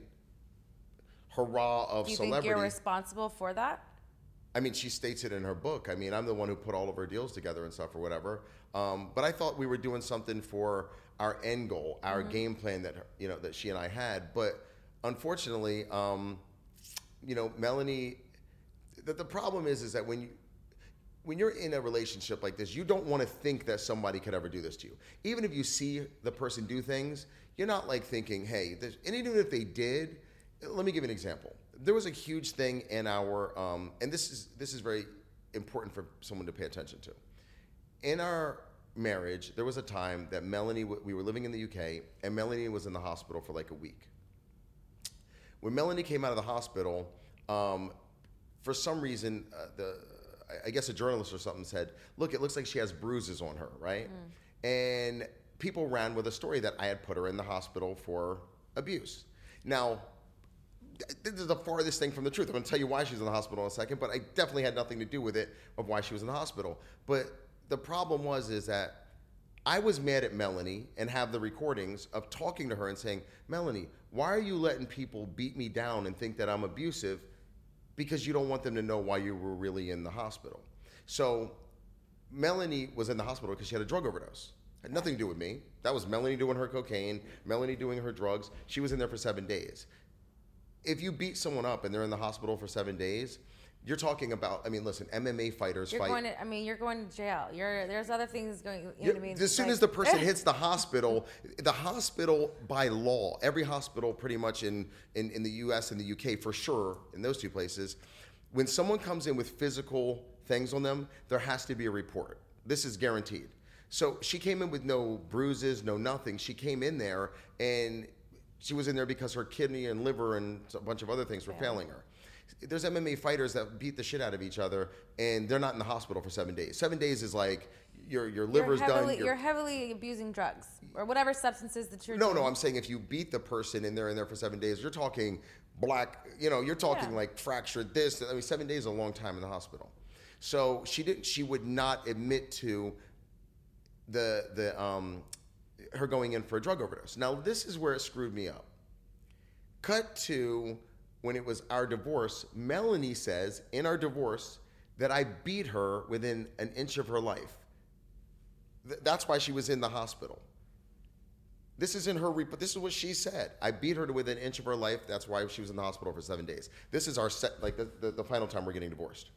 hurrah of Do you celebrity. think you're responsible for that? I mean, she states it in her book. I mean, I'm the one who put all of her deals together and stuff or whatever. Um, but I thought we were doing something for our end goal, our Mm-hmm. game plan that her- you know that she and I had. But unfortunately, um, you know, Melanie. The, the problem is, is that when you when you're in a relationship like this, you don't want to think that somebody could ever do this to you. Even if you see the person do things, you're not like thinking, hey, this, and even if they did, let me give you an example. There was a huge thing in our, um, and this is this is very important for someone to pay attention to. In our marriage, there was a time that Melanie, we were living in the U K, and Melanie was in the hospital for like a week. When Melanie came out of the hospital, um, for some reason, uh, the I guess a journalist or something said, look, it looks like she has bruises on her, right? Mm. And people ran with a story that I had put her in the hospital for abuse. Now, this is the farthest thing from the truth. I'm going to tell you why she's in the hospital in a second, but I definitely had nothing to do with it of why she was in the hospital. But the problem was is that I was mad at Melanie and have the recordings of talking to her and saying, Melanie, why are you letting people beat me down and think that I'm abusive? Because you don't want them to know why you were really in the hospital. So Melanie was in the hospital because she had a drug overdose. Had nothing to do with me. That was Melanie doing her cocaine, Melanie doing her drugs. She was in there for seven days. If you beat someone up and they're in the hospital for seven days, you're talking about, I mean, listen, M M A fighters You're fight. going to, I mean, you're going to jail. You're there's other things going. You know Yeah, what I mean? as soon Like- as the person hits the hospital, the hospital by law, every hospital pretty much in, in, in the U S and the U K for sure, in those two places, when someone comes in with physical things on them, there has to be a report. This is guaranteed. So she came in with no bruises, no nothing. She came in there and she was in there because her kidney and liver and a bunch of other things were Yeah. failing her. There's M M A fighters that beat the shit out of each other, and they're not in the hospital for seven days. Seven days is like your your liver's you're heavily, done. You're heavily abusing drugs or whatever substances that you're no, doing. no. I'm saying if you beat the person and they're in there for seven days, you're talking black. You know, you're talking Yeah. like fractured this. I mean, seven days is a long time in the hospital. So she didn't. She would not admit to the the um her going in for a drug overdose. Now this is where it screwed me up. Cut to when it was our divorce, Melanie says in our divorce that I beat her within an inch of her life. Th- that's why she was in the hospital. This is in her, but this is what she said. I beat her to within an inch of her life. That's why she was in the hospital for seven days. This is our set, like the, the, the final time we're getting divorced.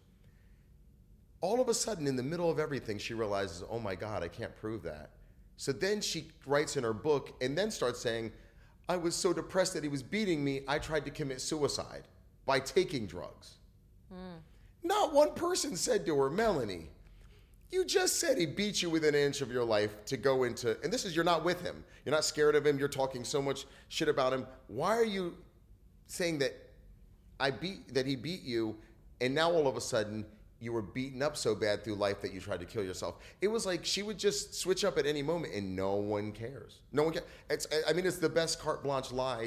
All of a sudden, in the middle of everything, she realizes, oh my God, I can't prove that. So then she writes in her book and then starts saying, I was so depressed that he was beating me, I tried to commit suicide by taking drugs. Mm. Not one person said to her, Melanie, you just said he beat you within an inch of your life to go into, and this is, you're not with him. You're not scared of him. You're talking so much shit about him. Why are you saying that I beat, that he beat you, and now all of a sudden you were beaten up so bad through life that you tried to kill yourself? It was like she would just switch up at any moment and no one cares. No one cares. It's, I mean, it's the best carte blanche lie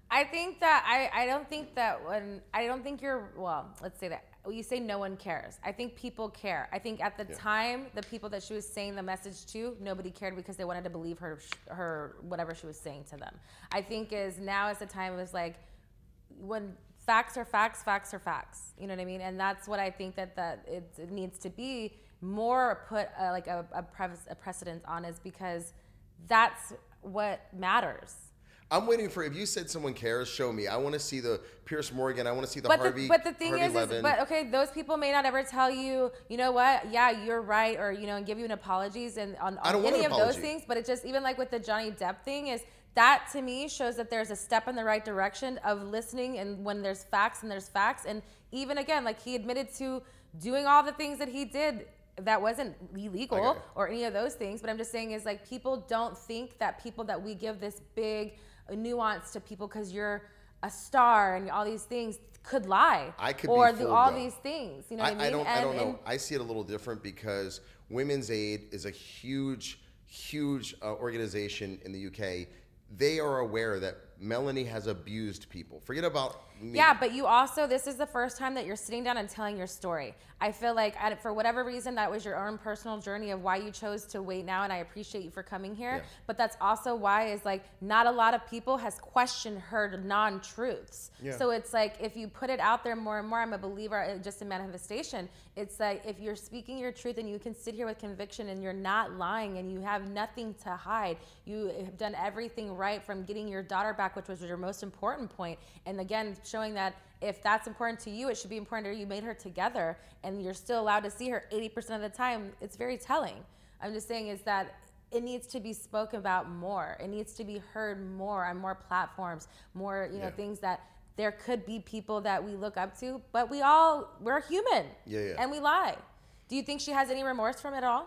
I think that I, I don't think that when I don't think you're well, let's say that you say no one cares. I think people care. I think at the yeah. time, the people that she was saying the message to, nobody cared because they wanted to believe her, her whatever she was saying to them. I think is now is the time is like when facts are facts, facts are facts. You know what I mean? And that's what I think that that it, it needs to be more put uh, like a, a, pre- a precedent on is because that's what matters. I'm waiting for, if you said someone cares, show me. I want to see the Pierce Morgan. I want to see the but Harvey the, But the thing Harvey is, Levin. is, but okay, those people may not ever tell you, you know what, yeah, you're right, or, you know, and give you an apologies and on, on any of those things. But it just, even like with the Johnny Depp thing is, that to me shows that there's a step in the right direction of listening and when there's facts and there's facts. And even again, like he admitted to doing all the things that he did that wasn't illegal okay. or any of those things. But I'm just saying is like people don't think that people that we give this big nuance to people because you're a star and all these things could lie. I could or be fooled, the, all though. these things. You know I, what I mean? I don't, and, I don't know. And, I see it a little different because Women's Aid is a huge, huge uh, organization in the U K. They are aware that Melanie has abused people. Forget about me. Yeah, but you also, this is the first time that you're sitting down and telling your story. I feel like for whatever reason, that was your own personal journey of why you chose to wait now, and I appreciate you for coming here. Yeah. But that's also why is like not a lot of people has questioned her non-truths. Yeah. So it's like if you put it out there more and more, I'm a believer in just in manifestation. It's like if you're speaking your truth and you can sit here with conviction and you're not lying and you have nothing to hide, you have done everything right from getting your daughter back, which was your most important point. And again, showing that if that's important to you, it should be important to you. You made her together and you're still allowed to see her eighty percent of the time. It's very telling. I'm just saying is that it needs to be spoken about more. It needs to be heard more on more platforms, more, you know, yeah. things that there could be people that we look up to, but we all, we're human. Yeah, yeah. And we lie. Do you think she has any remorse from it at all?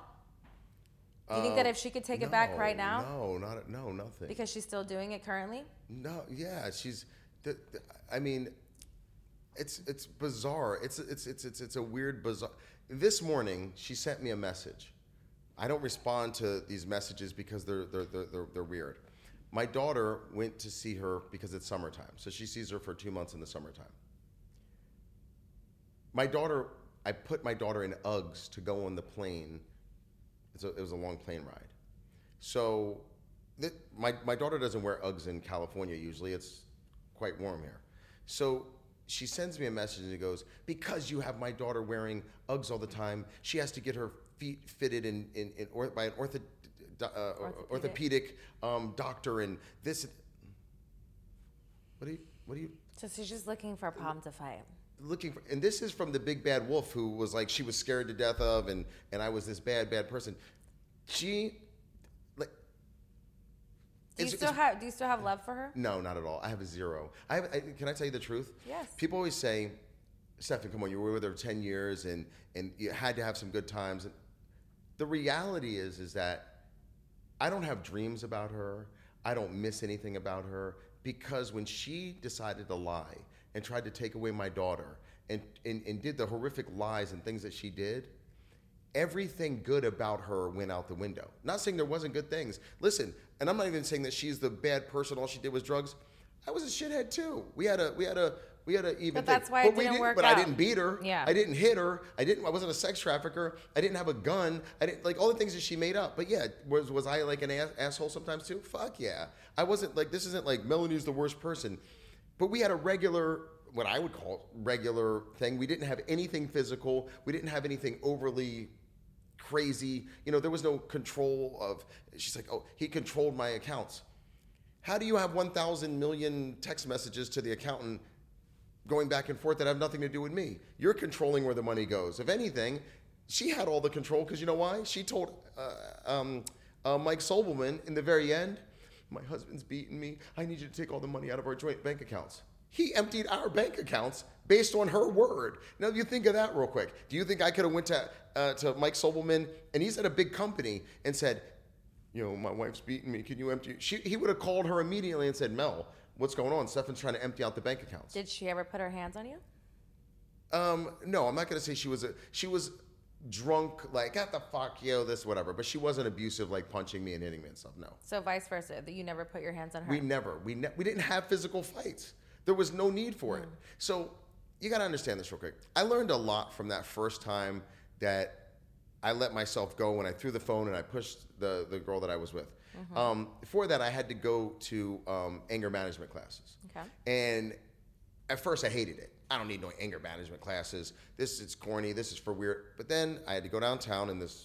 Do you think that if she could take no, it back right now? No, not no, nothing. Because she's still doing it currently? No, yeah, she's. The, the, I mean, it's it's bizarre. It's it's it's it's it's a weird bizarre. This morning, she sent me a message. I don't respond to these messages because they're they're they're they're, they're weird. My daughter went to see her because it's summertime, so she sees her for two months in the summertime. My daughter, I put my daughter in Uggs to go on the plane. It's a, it was a long plane ride. So th- my, my daughter doesn't wear Uggs in California usually. It's quite warm here. So she sends me a message and she goes, because you have my daughter wearing Uggs all the time, she has to get her feet fitted in, in, in or, by an ortho, uh, orthopedic, orthopedic um, doctor and this. What do you, what do you? So she's just looking for a problem to fight. Looking for, and this is from the big bad wolf who was like she was scared to death of, and and I was this bad bad person. She, like, do you still have do you still have love for her? No, not at all. I have a zero. I have. I, can I tell you the truth? Yes. People always say, Stefan, come on, you were with her ten years, and and you had to have some good times. And the reality is, is that I don't have dreams about her. I don't miss anything about her because when she decided to lie and tried to take away my daughter and, and, and did the horrific lies and things that she did, everything good about her went out the window. Not saying there wasn't good things. Listen, and I'm not even saying that she's the bad person, all she did was drugs. I was a shithead too. We had a we had a we had a even But that's thing. why but it didn't we didn't, work But out. I didn't beat her. Yeah. I didn't hit her. I didn't I wasn't a sex trafficker. I didn't have a gun. I didn't like all the things that she made up. But yeah, was was I like an ass, asshole sometimes too? Fuck yeah. I wasn't like this isn't like Melanie's the worst person. But we had a regular, what I would call regular thing. We didn't have anything physical. We didn't have anything overly crazy. You know, there was no control of, she's like, oh, he controlled my accounts. How do you have one thousand million text messages to the accountant going back and forth that have nothing to do with me? You're controlling where the money goes. If anything, she had all the control because you know why? She told uh, um, uh, Mike Sobelman in the very end, my husband's beating me. I need you to take all the money out of our joint bank accounts. He emptied our bank accounts based on her word. Now, you think of that real quick. Do you think I could have went to uh, to Mike Sobelman, and he's at a big company, and said, you know, my wife's beating me. Can you empty? She, he would have called her immediately and said, Mel, what's going on? Stefan's trying to empty out the bank accounts. Did she ever put her hands on you? Um, no, I'm not going to say she was a, she was, drunk, like, get the fuck, yo, this, whatever. But she wasn't abusive, like punching me and hitting me and stuff, no. So vice versa, that you never put your hands on her? We never. We ne- we didn't have physical fights. There was no need for mm. it. So you got to understand this real quick. I learned a lot from that first time that I let myself go when I threw the phone and I pushed the, the girl that I was with. Mm-hmm. Um, before that, I had to go to um, anger management classes. Okay. And at first, I hated it. I don't need no anger management classes. This is corny. This is for weird. But then I had to go downtown in this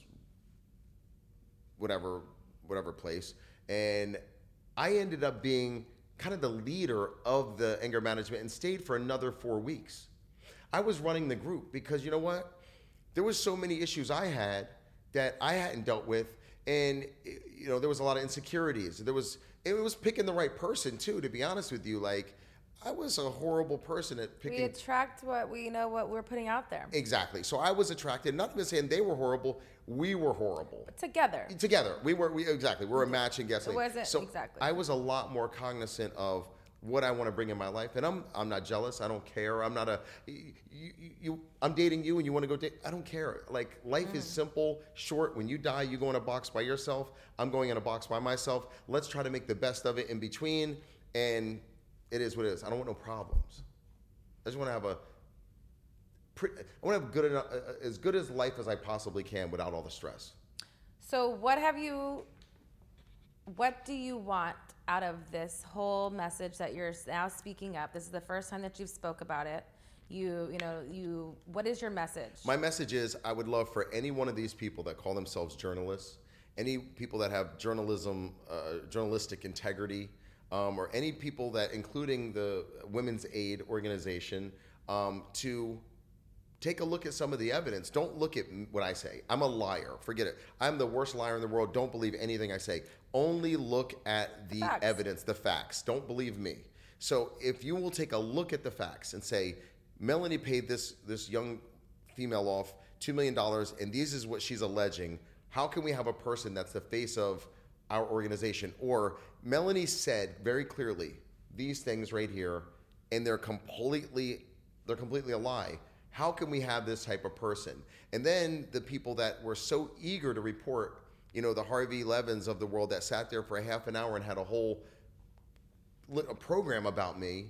whatever whatever place, and I ended up being kind of the leader of the anger management and stayed for another four weeks. I was running the group because you know what? There was so many issues I had that I hadn't dealt with, and you know there was a lot of insecurities. There was it was picking the right person too. To be honest with you, like. I was a horrible person at picking. We attract what we know what we're putting out there. Exactly. So I was attracted. Not even saying they were horrible. We were horrible. But together. Together. We were. We exactly. We're a match and gasoline. It wasn't so exactly. I was a lot more cognizant of what I want to bring in my life, and I'm I'm not jealous. I don't care. I'm not a. You, you, you I'm dating you, and you want to go date. I don't care. Like life mm. is simple, short. When you die, you go in a box by yourself. I'm going in a box by myself. Let's try to make the best of it in between, and. It is what it is. I don't want no problems. I just want to have a. Pre- I want to have good enough, uh, as good as life as I possibly can without all the stress. So, what have you? What do you want out of this whole message that you're now speaking up? This is the first time that you've spoke about it. You, you know, you. What is your message? My message is: I would love for any one of these people that call themselves journalists, any people that have journalism, uh, journalistic integrity. Um, or any people that, including the Women's Aid organization, um, to take a look at some of the evidence. Don't look at what I say. I'm a liar. Forget it. I'm the worst liar in the world. Don't believe anything I say. Only look at the facts. evidence, the facts. Don't believe me. So if you will take a look at the facts and say, Melanie paid this, this young female off two million dollars, and this is what she's alleging, how can we have a person that's the face of our organization? Or Melanie said very clearly these things right here, and they're completely they're completely a lie. How can we have this type of person? And then the people that were so eager to report, you know, the Harvey Levins of the world that sat there for a half an hour and had a whole a program about me,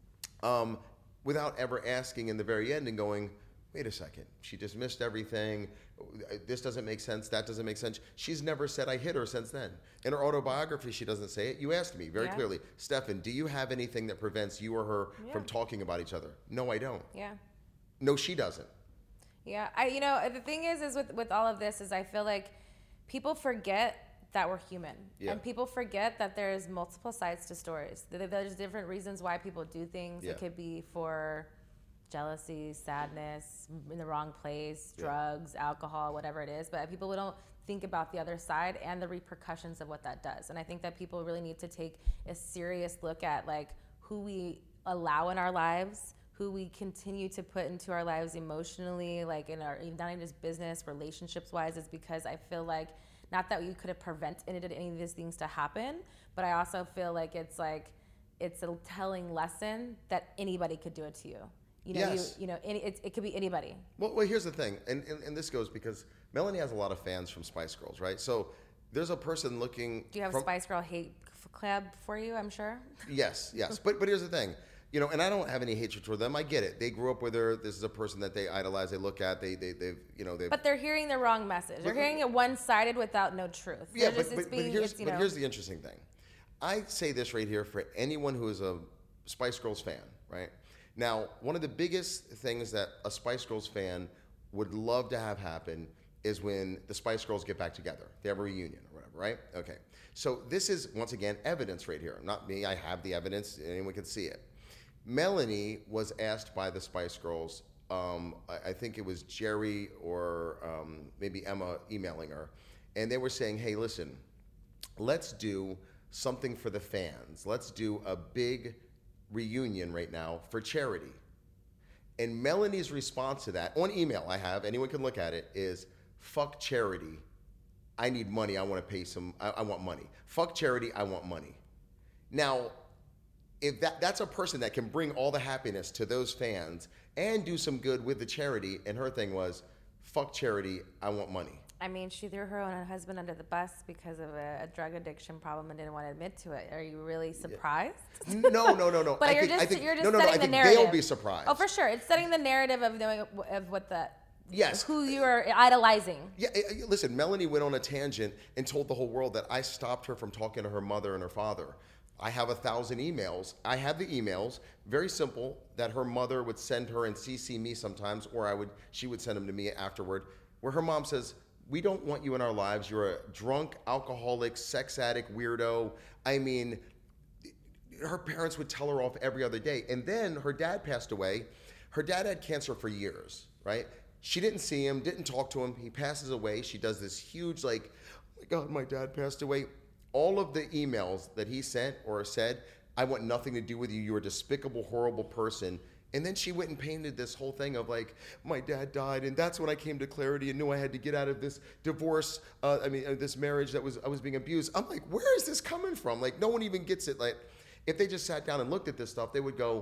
um, without ever asking in the very end and going, wait a second, she just missed everything. This doesn't make sense. That doesn't make sense. She's never said I hit her since then. In her autobiography, she doesn't say it. You asked me very yeah. clearly, Stefan, do you have anything that prevents you or her yeah. from talking about each other? No, I don't. Yeah. No, she doesn't. Yeah. I, you know, the thing is, is with, with all of this is I feel like people forget that we're human. Yeah. And people forget that there's multiple sides to stories. There's different reasons why people do things. Yeah. It could be for jealousy, sadness, in the wrong place, Yeah. drugs, alcohol, whatever it is. But people don't think about the other side and the repercussions of what that does. And I think that people really need to take a serious look at like who we allow in our lives, who we continue to put into our lives emotionally, like in our, not even just business, relationships wise, is because I feel like, not that you could have prevented any of these things to happen, but I also feel like it's like, it's a telling lesson that anybody could do it to you. You know, Yes. you, you know, any, it, it could be anybody. Well, well, here's the thing, and, and and this goes because Melanie has a lot of fans from Spice Girls, right? So there's a person looking. Do you have from, a Spice Girl hate f- club for you? I'm sure. Yes, yes, but but here's the thing, you know, and I don't have any hatred toward them. I get it. They grew up with her. This is a person that they idolize. They look at. They they they've you know they. But they're hearing the wrong message. They're But- hearing it one-sided without no truth. Yeah, They're but, just, but, it's but, being, here's, it's, you but know, here's the interesting thing. I say this right here for anyone who is a Spice Girls fan, right? Now, one of the biggest things that a Spice Girls fan would love to have happen is when the Spice Girls get back together. They have a reunion or whatever, right? Okay. So this is, once again, evidence right here. Not me. I have the evidence. Anyone can see it. Melanie was asked by the Spice Girls, um, I, I think it was Jerry or um, maybe Emma emailing her, and they were saying, hey, listen, let's do something for the fans. Let's do a big reunion right now for charity. And Melanie's response to that, on email I have, anyone can look at it, is fuck charity. I need money. I want to pay some, I, I want money. Fuck charity. I want money. Now, if that that's a person that can bring all the happiness to those fans and do some good with the charity, and her thing was, fuck charity, I want money. I mean, she threw her own husband under the bus because of a, a drug addiction problem and didn't want to admit to it. Are you really surprised? Yeah. No, no, no, no. But I you're think, just I think, you're just no, no, no, setting I the think narrative. they'll be surprised. Oh, for sure. It's setting the narrative of knowing of what the yes who you are idolizing. Yeah, listen, Melanie went on a tangent and told the whole world that I stopped her from talking to her mother and her father. I have a thousand emails. I have the emails, very simple, that her mother would send her and C C me sometimes, or I would she would send them to me afterward, where her mom says, we don't want you in our lives. You're a drunk, alcoholic, sex addict, weirdo. I mean, her parents would tell her off every other day. And then her dad passed away. Her dad had cancer for years, right? She didn't see him, didn't talk to him. He passes away. She does this huge, like, oh my God, my dad passed away. All of the emails that he sent or said, I want nothing to do with you. You're a despicable, horrible person. And then she went and painted this whole thing of like, my dad died, and that's when I came to clarity and knew I had to get out of this divorce, uh, I mean, uh, this marriage that was I was being abused. I'm like, where is this coming from? Like, no one even gets it. Like, if they just sat down and looked at this stuff, they would go,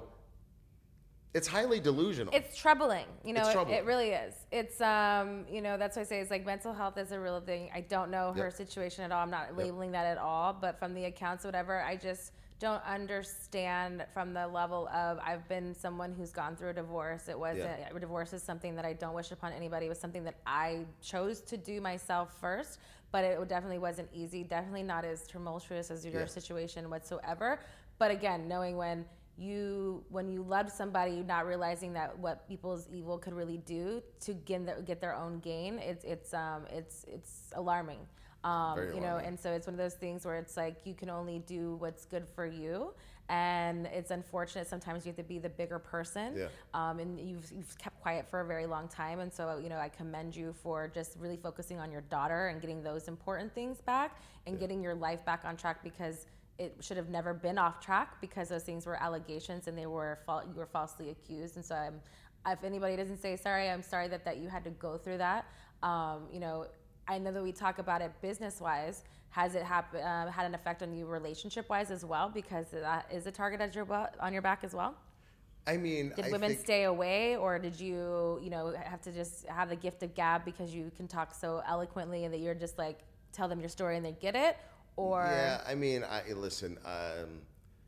it's highly delusional. It's troubling. You know, It's it, troubling. it really is. It's, um, you know, that's why I say it's like mental health is a real thing. I don't know her Yep. situation at all. I'm not labeling that at all, but from the accounts, whatever, I just don't understand from the level of I've been someone who's gone through a divorce. It wasn't Yeah. a divorce is something that I don't wish upon anybody. It was something that I chose to do myself first, but it definitely wasn't easy. Definitely not as tumultuous as your Yeah. situation whatsoever. But again, knowing when you when you love somebody, not realizing that what people's evil could really do to get their, get their own gain, it's it's um it's it's alarming. Um, Very you know, alarming. and so it's one of those things where it's like you can only do what's good for you, and it's unfortunate sometimes you have to be the bigger person. Yeah. Um, and you've you've kept quiet for a very long time, and so you know I commend you for just really focusing on your daughter and getting those important things back and Yeah. getting your life back on track, because it should have never been off track, because those things were allegations and they were fal- you were falsely accused. And so I'm, if anybody doesn't say sorry, I'm sorry that, that you had to go through that. Um, you know, I know that we talk about it business wise. Has it happen, uh, had an effect on you relationship wise as well? Because that is a target at your bu- on your back as well. I mean, Did I women think, stay away, or did you, you know, have to just have the gift of gab because you can talk so eloquently and that you're just like tell them your story and they get it? Or yeah, I mean, I listen. Um,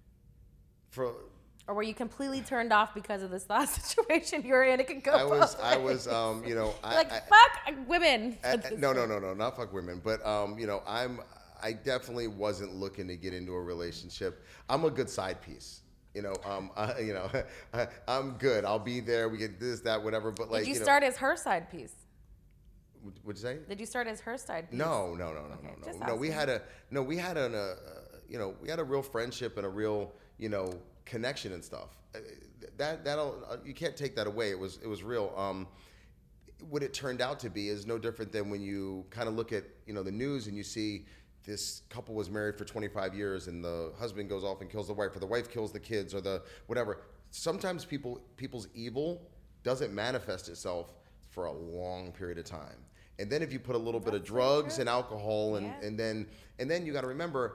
for Or were you completely turned off because of this last situation you were in? It could go I was, both I ways. was, um, you know, I, like I, fuck women. I- I- no, no, no, no, not fuck women, but um, you know, I'm, I definitely wasn't looking to get into a relationship. I'm a good side piece. You know, um, uh, you know, I'm good. I'll be there. We get this, that, whatever. But like, Did you, you know, start as her side piece? what'd you say? Did you start as her side piece? No, no, no, no, Okay, no, just no. No, we asking. had a no. We had an, uh, you know, we had a real friendship and a real, you know, connection and stuff. Uh, That that'll uh, you can't take that away. It was it was real. Um, what it turned out to be is no different than when you kind of look at, you know, the news and you see this couple was married for twenty-five years and the husband goes off and kills the wife, or the wife kills the kids, or the whatever. Sometimes people people's evil doesn't manifest itself for a long period of time. And then if you put a little bit of That's very drugs true. and alcohol and, Yeah. and then and then you got to remember,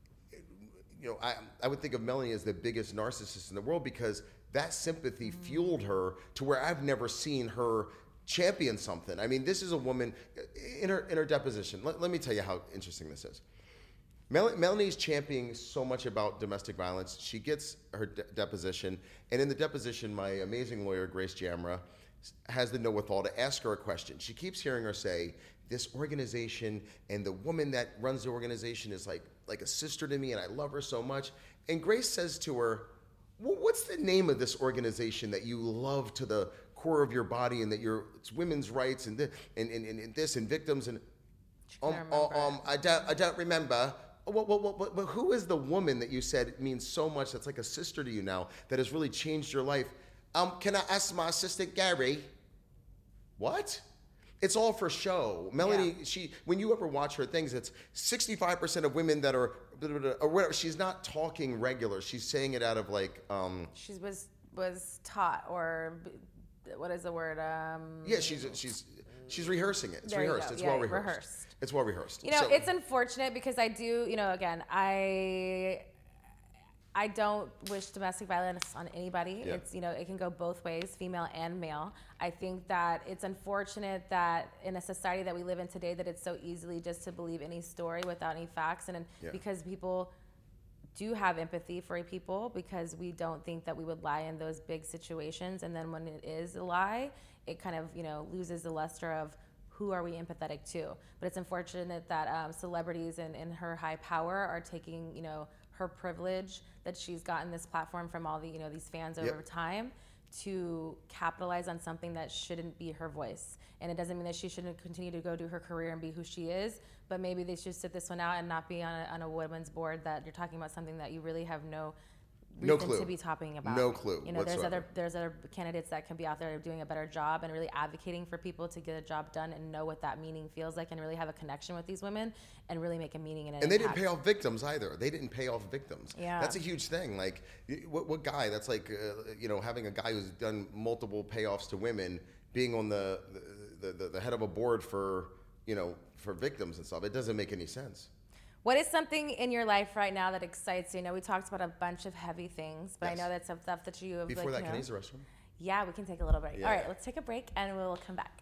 you know, I I would think of Melanie as the biggest narcissist in the world, because that sympathy Mm-hmm. fueled her to where I've never seen her champion something. I mean, this is a woman in her in her deposition. Let, let me tell you how interesting this is. Mel- Melanie's championing so much about domestic violence. She gets her de- deposition, and in the deposition, my amazing lawyer, Grace Jamra, has the know-withal to ask her a question. She keeps hearing her say, this organization and the woman that runs the organization is like, like a sister to me, and I love her so much. And Grace says to her, well, what's the name of this organization that you love to the core of your body, and that you're, it's women's rights and, th- and, and, and, and this and victims and, um, can't uh, remember. um, I don't, I don't remember. Well, well, well, but, but who is the woman that you said means so much, that's like a sister to you now, that has really changed your life? Um, can I ask my assistant Gary? What? It's all for show. Melanie, Yeah. she when you ever watch her things, it's sixty-five percent of women that are, or whatever. She's not talking regular. She's saying it out of like, um, She was was taught, or b- what is the word? Um, yeah, she's she's she's rehearsing it. It's There you rehearsed. go. It's Yeah, well rehearsed. rehearsed. It's well rehearsed. You know, So- it's unfortunate because I do, you know, again, I I don't wish domestic violence on anybody. Yeah. It's, you know, it can go both ways, female and male. I think that it's unfortunate that in a society that we live in today that it's so easily just to believe any story without any facts. And Yeah. because people do have empathy for people, because we don't think that we would lie in those big situations. And then when it is a lie, it kind of, you know, loses the luster of who are we empathetic to. But it's unfortunate that um, celebrities in, in her high power are taking, you know, her privilege that she's gotten this platform from all the, you know, these fans over Yep. time to capitalize on something that shouldn't be her voice. And it doesn't mean that she shouldn't continue to go do her career and be who she is, but maybe they should sit this one out and not be on a, on a women's board that you're talking about something that you really have no No reason clue. to be talking about. No clue You know, there's whatsoever. other there's other candidates that can be out there doing a better job and really advocating for people to get a job done and know what that meaning feels like and really have a connection with these women and really make a meaning in it. And they didn't pay off victims either. They didn't pay off victims. Yeah. That's a huge thing. Like, y- what, what guy? That's like, uh, you know, having a guy who's done multiple payoffs to women, being on the the, the the head of a board for, you know, for victims and stuff. It doesn't make any sense. What is something in your life right now that excites you? I know we talked about a bunch of heavy things, but Yes. I know that's some stuff that you have. Before like, that, you can I know, use the restroom? Yeah, we can take a little break. Yeah. All right, let's take a break and we'll come back.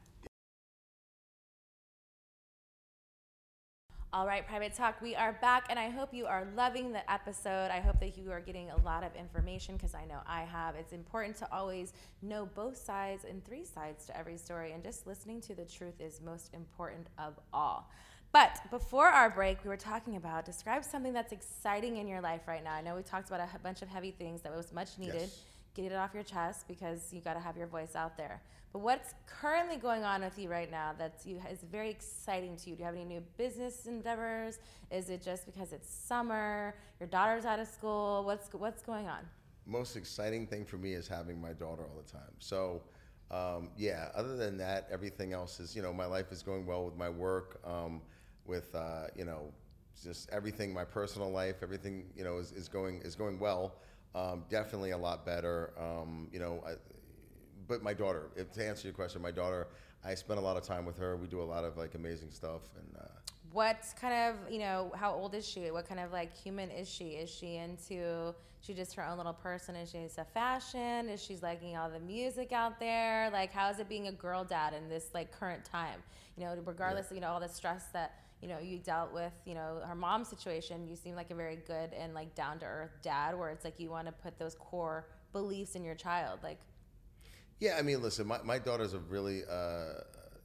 All right, Private Talk, we are back, and I hope you are loving the episode. I hope that you are getting a lot of information, because I know I have. It's important to always know both sides and three sides to every story, and just listening to the truth is most important of all. But before our break, we were talking about, describe something that's exciting in your life right now. I know we talked about a h- bunch of heavy things that was much needed. Yes. Get it off your chest, because you got to have your voice out there. But what's currently going on with you right now that you is very exciting to you? Do you have any new business endeavors? Is it just because it's summer? Your daughter's out of school? What's what's going on? Most exciting thing for me is having my daughter all the time. So, um, yeah, other than that, everything else is, you know, my life is going well with my work, um, with, uh, you know, just everything, my personal life, everything, you know, is, is going is going well. Um, definitely a lot better, um, you know, I, but my daughter, if, to answer your question, my daughter, I spend a lot of time with her. We do a lot of like amazing stuff. And uh, What kind of, you know, how old is she? What kind of like human is she? Is she into, she just her own little person? Is she into fashion? Is she liking all the music out there? Like, how is it being a girl dad in this like current time? You know, regardless of, you know, all the stress that, you know, you dealt with, you know, her mom's situation, you seem like a very good and like down to earth dad, where it's like you want to put those core beliefs in your child. Like, yeah, I mean, listen, my, my daughter's a really uh,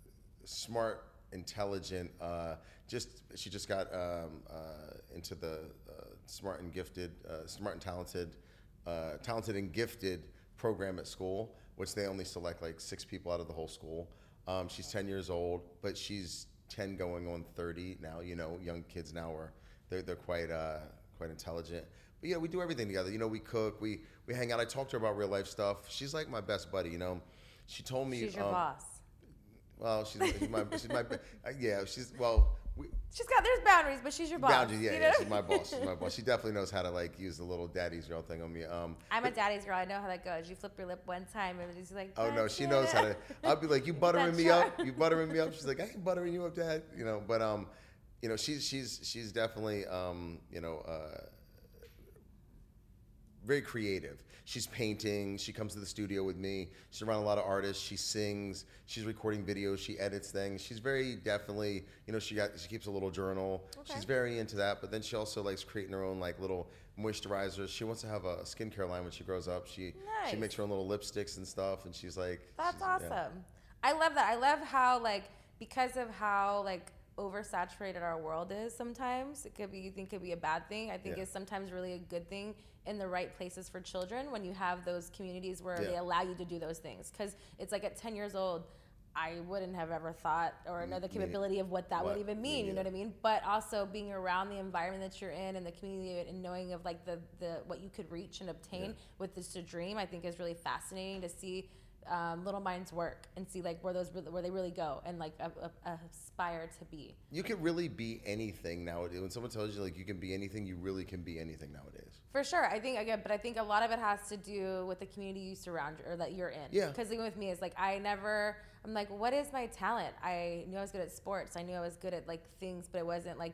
smart, intelligent, uh, just, she just got um, uh, into the uh, smart and gifted, uh, smart and talented, uh, talented and gifted program at school, which they only select like six people out of the whole school. Um, she's ten years old, but she's ten going on thirty now. You know, young kids now are, they're, they're quite, uh, quite intelligent. But yeah, we do everything together. You know, we cook, we, we hang out. I talk to her about real life stuff. She's like my best buddy, you know. She told me. she's your um, boss. Well, she's, she's my, she's my, uh, yeah, she's, well, we, She's got, there's boundaries, but she's your boss. boundaries, yeah, you yeah, know? she's my boss, she's my boss. She definitely knows how to like use the little daddy's girl thing on me. Um, I'm a daddy's girl. I know how that goes. You flip your lip one time, and she's like, oh no, "That's she it." knows how to, I'll be like, you buttering That me charm. up, you buttering me up. She's like, I ain't buttering you up, dad, you know, but, um, you know, she's, she's, she's definitely, um, you know, uh, very creative. She's painting. She comes to the studio with me. She's around a lot of artists. She sings. She's recording videos. She edits things. She's very definitely, you know, she got she keeps a little journal. Okay. She's very into that. But then she also likes creating her own like little moisturizers. She wants to have a skincare line when she grows up. She Nice. she makes her own little lipsticks and stuff. And she's like, That's she's- awesome. yeah. I love that. I love how like because of how like oversaturated our world is sometimes, it could be you think it could be a bad thing. I think Yeah. it's sometimes really a good thing in the right places for children when you have those communities where Yeah. they allow you to do those things. Because it's like at ten years old, I wouldn't have ever thought or know the Me- capability of what that what- would even me mean. You know neither. what I mean? But also being around the environment that you're in and the community and knowing of like the, the what you could reach and obtain Yeah. with this to dream, I think is really fascinating to see um, little minds work and see like where those really, where they really go and like a, a, aspire to be. You can really be anything nowadays. When someone tells you like you can be anything, you really can be anything nowadays. For sure, I think again, but I think a lot of it has to do with the community you surround or that you're in. Yeah. Because even with me, it's like I never. I'm like, what is my talent? I knew I was good at sports. I knew I was good at like things, but it wasn't like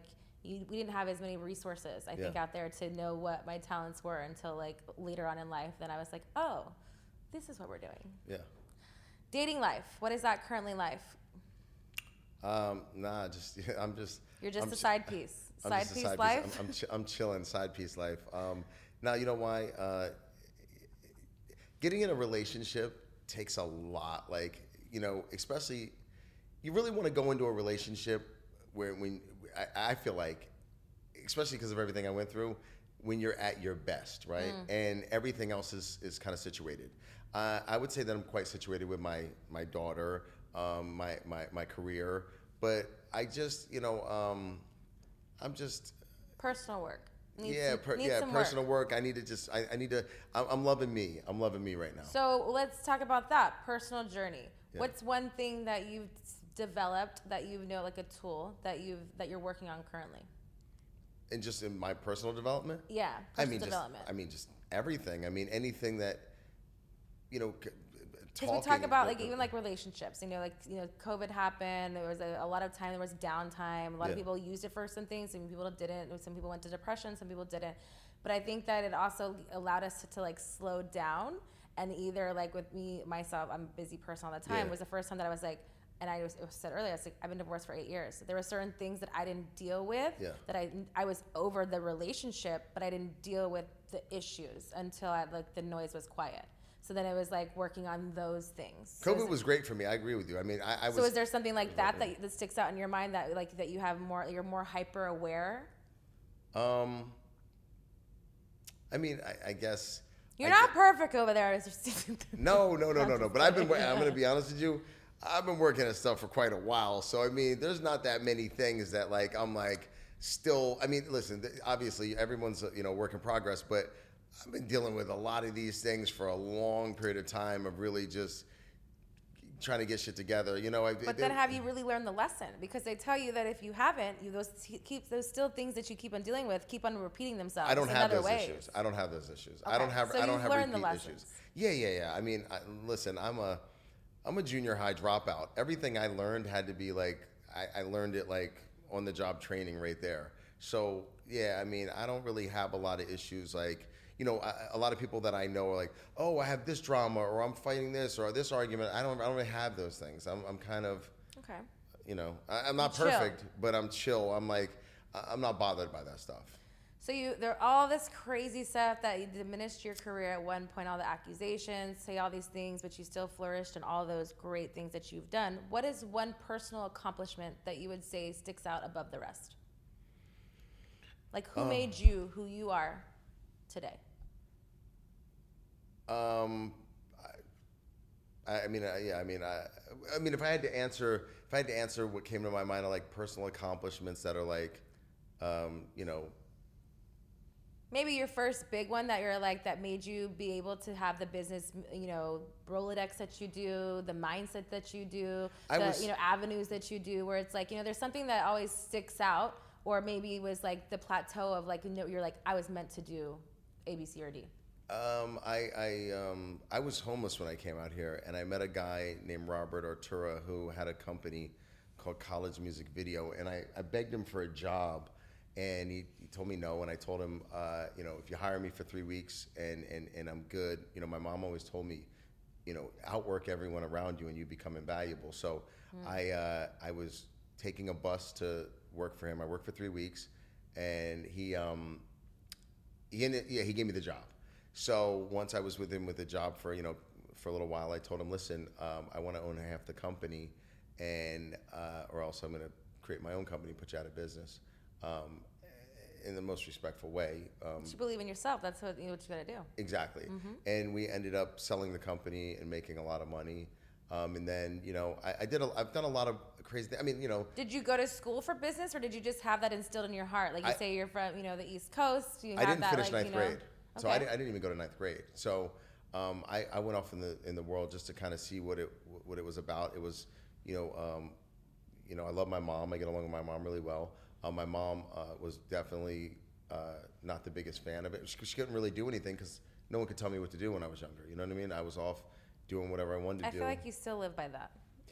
you, we didn't have as many resources, I think, Yeah. out there to know what my talents were until like later on in life. Then I was like, oh, this is what we're doing. Yeah. Dating life. What is that currently life? Um, nah, just I'm just. You're just I'm a ch- side piece. I'm Side just a piece side life? Piece. I'm I'm, ch- I'm chilling, side piece life. Um, now you know why? Uh, getting in a relationship takes a lot. Like you know, especially you really want to go into a relationship where when I, I feel like, especially because of everything I went through, when you're at your best, right? Mm. And everything else is is kind of situated. Uh, I would say that I'm quite situated with my my daughter, um, my my my career, but I just you know. Um, I'm just personal work. Needs yeah, some, per, needs yeah, some personal work. work. I need to just, I, I need to. I'm, I'm loving me. I'm loving me right now. So let's talk about that personal journey. Yeah. What's one thing that you've developed that you know, like a tool that you've that you're working on currently? And just in my personal development. Yeah, personal I mean, development. Just, I mean, just everything. I mean, anything that, you know. Because we talk about like even like relationships, you know, like you know, COVID happened. There was a, a lot of time. There was downtime. A lot yeah. of people used it for some things. Some people didn't. Some people went to depression. Some people didn't. But I think that it also allowed us to, to like slow down and either like with me myself, I'm a busy person all the time. Yeah. It was the first time that I was like, and I was, it was said earlier, I was like, I've been divorced for eight years. There were certain things that I didn't deal with. Yeah. That I I was over the relationship, but I didn't deal with the issues until I like the noise was quiet. So then it was like working on those things. COVID so was great for me. I agree with you. I mean, I, I was. So is there something like that, that that sticks out in your mind that like that you have more, you're more hyper aware? Um. I mean, I, I guess. You're I not get, perfect over there. no, no, no, no, no. But I've been. I'm going to be honest with you. I've been working at stuff for quite a while. So I mean, there's not that many things that like I'm like still. I mean, listen. Obviously, everyone's you know work in progress, but. I've been dealing with a lot of these things for a long period of time of really just trying to get shit together. You know, I, but then have you really learned the lesson? Because they tell you that if you haven't, you those keep those still things that you keep on dealing with keep on repeating themselves. I don't in have other those ways. issues. I don't have those issues. Okay. I don't have. So I don't you've have learned repeat the lessons. issues. Yeah, yeah, yeah. I mean, I, listen, I'm a, I'm a junior high dropout. Everything I learned had to be like I, I learned it like on the job training right there. So yeah, I mean, I don't really have a lot of issues like. You know, a, a lot of people that I know are like, "Oh, I have this drama, or I'm fighting this, or this argument." I don't, I don't really have those things. I'm, I'm kind of, okay. You know, I, I'm not You're perfect, chill. but I'm chill. I'm like, I'm not bothered by that stuff. So you, there all this crazy stuff that you diminished your career at one point, all the accusations, say all these things, but you still flourished and all those great things that you've done. What is one personal accomplishment that you would say sticks out above the rest? Like who Um, made you who you are today? Um, I, I mean, uh, yeah, I mean, I, I mean, if I had to answer, if I had to answer what came to my mind are like personal accomplishments that are like, um, you know, maybe your first big one that you're like that made you be able to have the business, you know, Rolodex that you do, the mindset that you do, I the was- you know avenues that you do, where it's like you know there's something that always sticks out, or maybe it was like the plateau of like you know, you're like I was meant to do A, B, C, or D. Um, I I um I was homeless when I came out here, and I met a guy named Robert Artura who had a company called College Music Video, and I, I begged him for a job, and he, he told me no, and I told him, uh, you know, if you hire me for three weeks and, and, and I'm good, you know, my mom always told me, you know, outwork everyone around you and you become invaluable. So mm. I uh, I was taking a bus to work for him. I worked for three weeks, and he um he ended, yeah he gave me the job. So once I was with him with the job for, you know, for a little while, I told him, listen, um, I want to own half the company, and uh, or else I'm going to create my own company, put you out of business, um, in the most respectful way. Um, you believe in yourself. That's what you know what you got to do. Exactly. Mm-hmm. And we ended up selling the company and making a lot of money. Um, and then, you know, I, I did. A, I've done a lot of crazy things. I mean, you know. Did you go to school for business, or did you just have that instilled in your heart? Like you I, say, you're from, you know, the East Coast. You I have didn't that, finish like, ninth you know, grade. So okay. I didn't, I didn't even go to ninth grade. So um, I, I went off in the in the world just to kind of see what it what it was about. It was, you know, um, you know, I love my mom. I get along with my mom really well. Uh, my mom uh, was definitely uh, not the biggest fan of it. She, she couldn't really do anything because no one could tell me what to do when I was younger. You know what I mean? I was off doing whatever I wanted to I do. feel like you still live by that.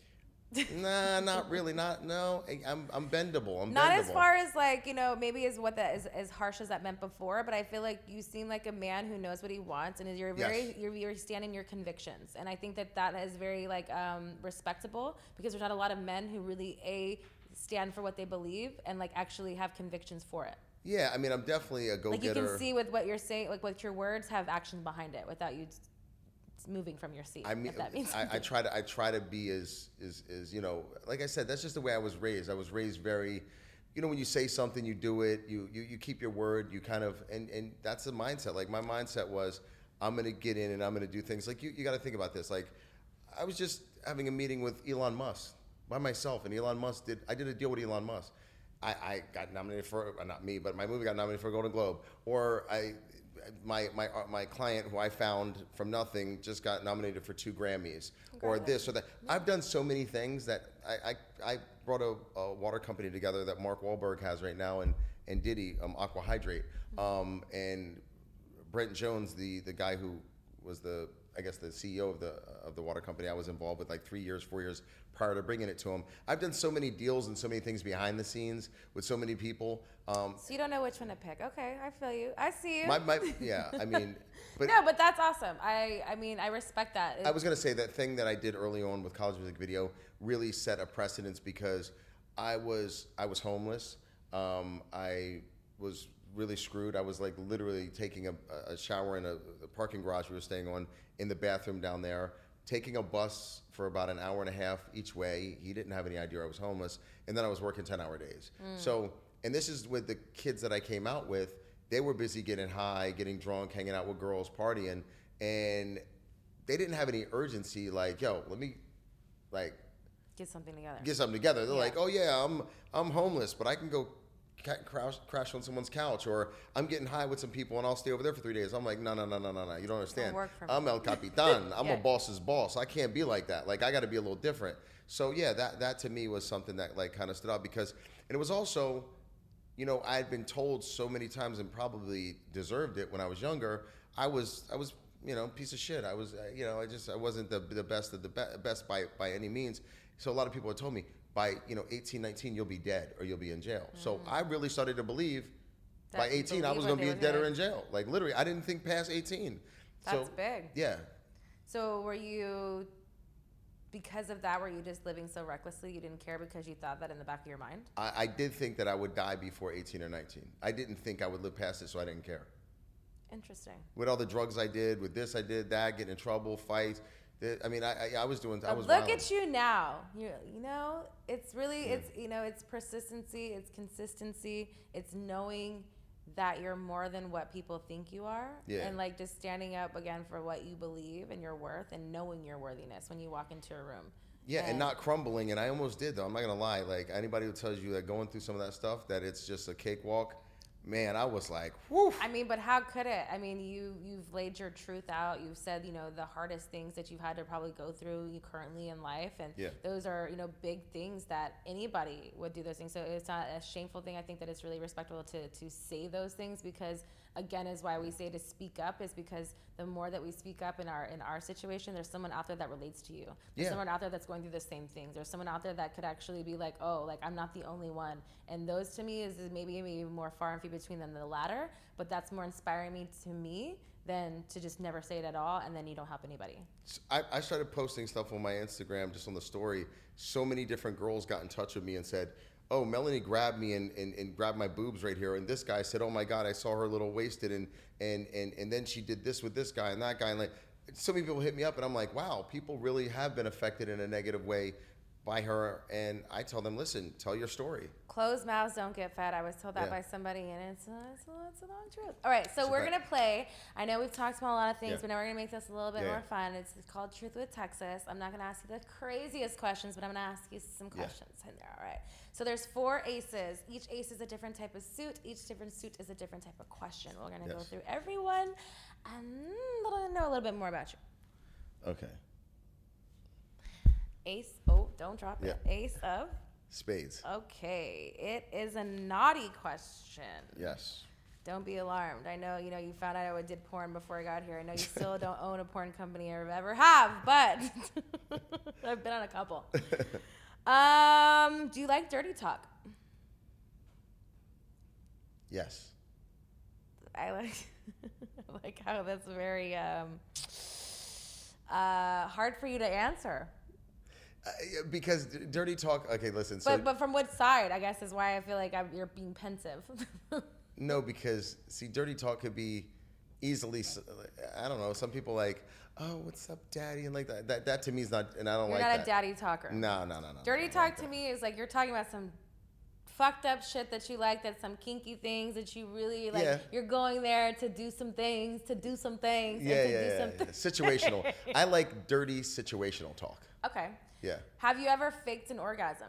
Nah, not really. Not no. I'm I'm bendable. I'm Not bendable. as far as like, you know, maybe as what that is as harsh as that meant before, but I feel like you seem like a man who knows what he wants, and is you're very Yes. you're you're standing your convictions, and I think that that is very like um, respectable, because there's not a lot of men who really a stand for what they believe and like actually have convictions for it. Yeah, I mean, I'm definitely a go-getter. Like you can see with what you're saying, like with your words have action behind it without you moving from your seat. I mean, if that means I, I something. try to I try to be as is is you know, like I said, that's just the way I was raised. I was raised very, you know, when you say something, you do it. You you, you keep your word. You kind of and and that's the mindset. Like my mindset was, I'm gonna get in and I'm gonna do things. Like you you got to think about this. Like I was just having a meeting with Elon Musk by myself, and Elon Musk did. I did a deal with Elon Musk. I, I got nominated for uh, not me, but my movie got nominated for a Golden Globe. Or I. My my uh, my client who I found from nothing just got nominated for two Grammys, or this or that. I've done so many things that I I, I brought a, a water company together that Mark Wahlberg has right now, and and Diddy, um, Aqua Hydrate, um, and Brent Jones, the the guy who was the I guess the C E O of the of the water company I was involved with like three years, four years prior to bringing it to him. I've done so many deals and so many things behind the scenes with so many people. Um, So you don't know which one to pick. Okay, I feel you. I see you. my, my yeah, I mean, but no, but that's awesome. I I mean, I respect that. I was gonna say that thing that I did early on with College Music Video really set a precedence, because I was I was homeless. Um, I was really screwed. I was like literally taking a, a shower in a, a parking garage we were staying on, in the bathroom down there, taking a bus for about an hour and a half each way. He didn't have any idea I was homeless. And then I was working ten hour days. Mm. So, and this is with the kids that I came out with. They were busy getting high, getting drunk, hanging out with girls, partying. And they didn't have any urgency like, yo, let me like get something together. Get something together. They're Yeah. like, oh yeah, I'm I'm homeless, but I can go ca- crash crash on someone's couch, or I'm getting high with some people and I'll stay over there for three days. I'm like, no, no, no, no, no, no. You don't understand. work for me. I'm El Capitan. I'm Yeah. a boss's boss. I can't be like that. Like I got to be a little different. So yeah, that that to me was something that like kind of stood out, because, and it was also, you know, I had been told so many times, and probably deserved it when I was younger. I was I was you know piece of shit. I was uh, you know I just I wasn't the the best of the be- best by by any means. So a lot of people had told me, by you know eighteen, nineteen, you'll be dead or you'll be in jail. Mm. So I really started to believe That by you eighteen I believe was what going to they be dead were or in jail. Like literally, I didn't think past eighteen. That's so, big. Yeah. So were you, because of that, were you just living so recklessly you didn't care because you thought that in the back of your mind? I, I did think that I would die before eighteen or nineteen. I didn't think I would live past it, so I didn't care. Interesting. With all the drugs I did, with this I did, that, getting in trouble, fights. I mean, I, I, I was doing, I But was look violent. at you now. You you know, it's really it's you know it's persistency, it's consistency, it's knowing that you're more than what people think you are, Yeah. and like just standing up again for what you believe and your worth, and knowing your worthiness when you walk into a room. Yeah, and, And- not crumbling. And I almost did, though. I'm not gonna lie. Like anybody who tells you that going through some of that stuff, that it's just a cakewalk, man, I was like, whew. I mean, but how could it? I mean, you you've laid your truth out. You've said, you know, the hardest things that you've had to probably go through you currently in life, and Yeah. those are, you know, big things that anybody would do those things. So it's not a shameful thing. I think that it's really respectable to to say those things, because again, is why we say to speak up, is because the more that we speak up in our in our situation, there's someone out there that relates to you. There's Yeah. someone out there that's going through the same things. There's someone out there that could actually be like, oh, like I'm not the only one. And those to me is, is maybe maybe more far and few between than the latter. But that's more inspiring me to me than to just never say it at all, and then you don't help anybody. I, I started posting stuff on my Instagram, just on the story. So many different girls got in touch with me and said, oh, Melanie grabbed me and, and, and grabbed my boobs right here. And this guy said, oh my God, I saw her a little wasted. And, and, and, and then she did this with this guy and that guy. And like, so many people hit me up, and I'm like, wow, people really have been affected in a negative way by her. And I tell them, listen, tell your story. Closed mouths don't get fed. I was told that Yeah. by somebody, and it's a, it's a, it's a long truth. All right, so It's a we're fact. going to play. I know we've talked about a lot of things, Yeah. but now we're going to make this a little bit Yeah, more yeah. fun. It's called Truth with Texas. I'm not going to ask you the craziest questions, but I'm going to ask you some Yeah. questions in there. All right. So there's four aces. Each ace is a different type of suit. Each different suit is a different type of question. We're going to go Yes. through everyone and mm, know a little bit more about you. Okay. Ace. Oh, don't drop it. Yeah. Ace of. Spades. Okay. It is a naughty question. Yes. Don't be alarmed. I know, you know, you found out I did porn before I got here. I know you still don't own a porn company or ever have, but I've been on a couple. Um, do you like dirty talk? Yes. I like I like how that's very um, uh, hard for you to answer. Uh, yeah, because d- dirty talk. Okay, listen. But So but from what side? I guess is why I feel like I'm, you're being pensive. no, because see, dirty talk could be easily. s- I don't know. Some people like, oh, what's up, daddy, and like that. That, that to me is not, and I don't You're like not that. a daddy talker. No, no, no, no. Dirty no, I talk like to that. me is like you're talking about some fucked up shit that you like, that's some kinky things that you really like. Yeah. You're going there to do some things, to do some things, Yeah, and to yeah, do yeah, something. yeah. Situational. I like dirty situational talk. Okay. Yeah. Have you ever faked an orgasm?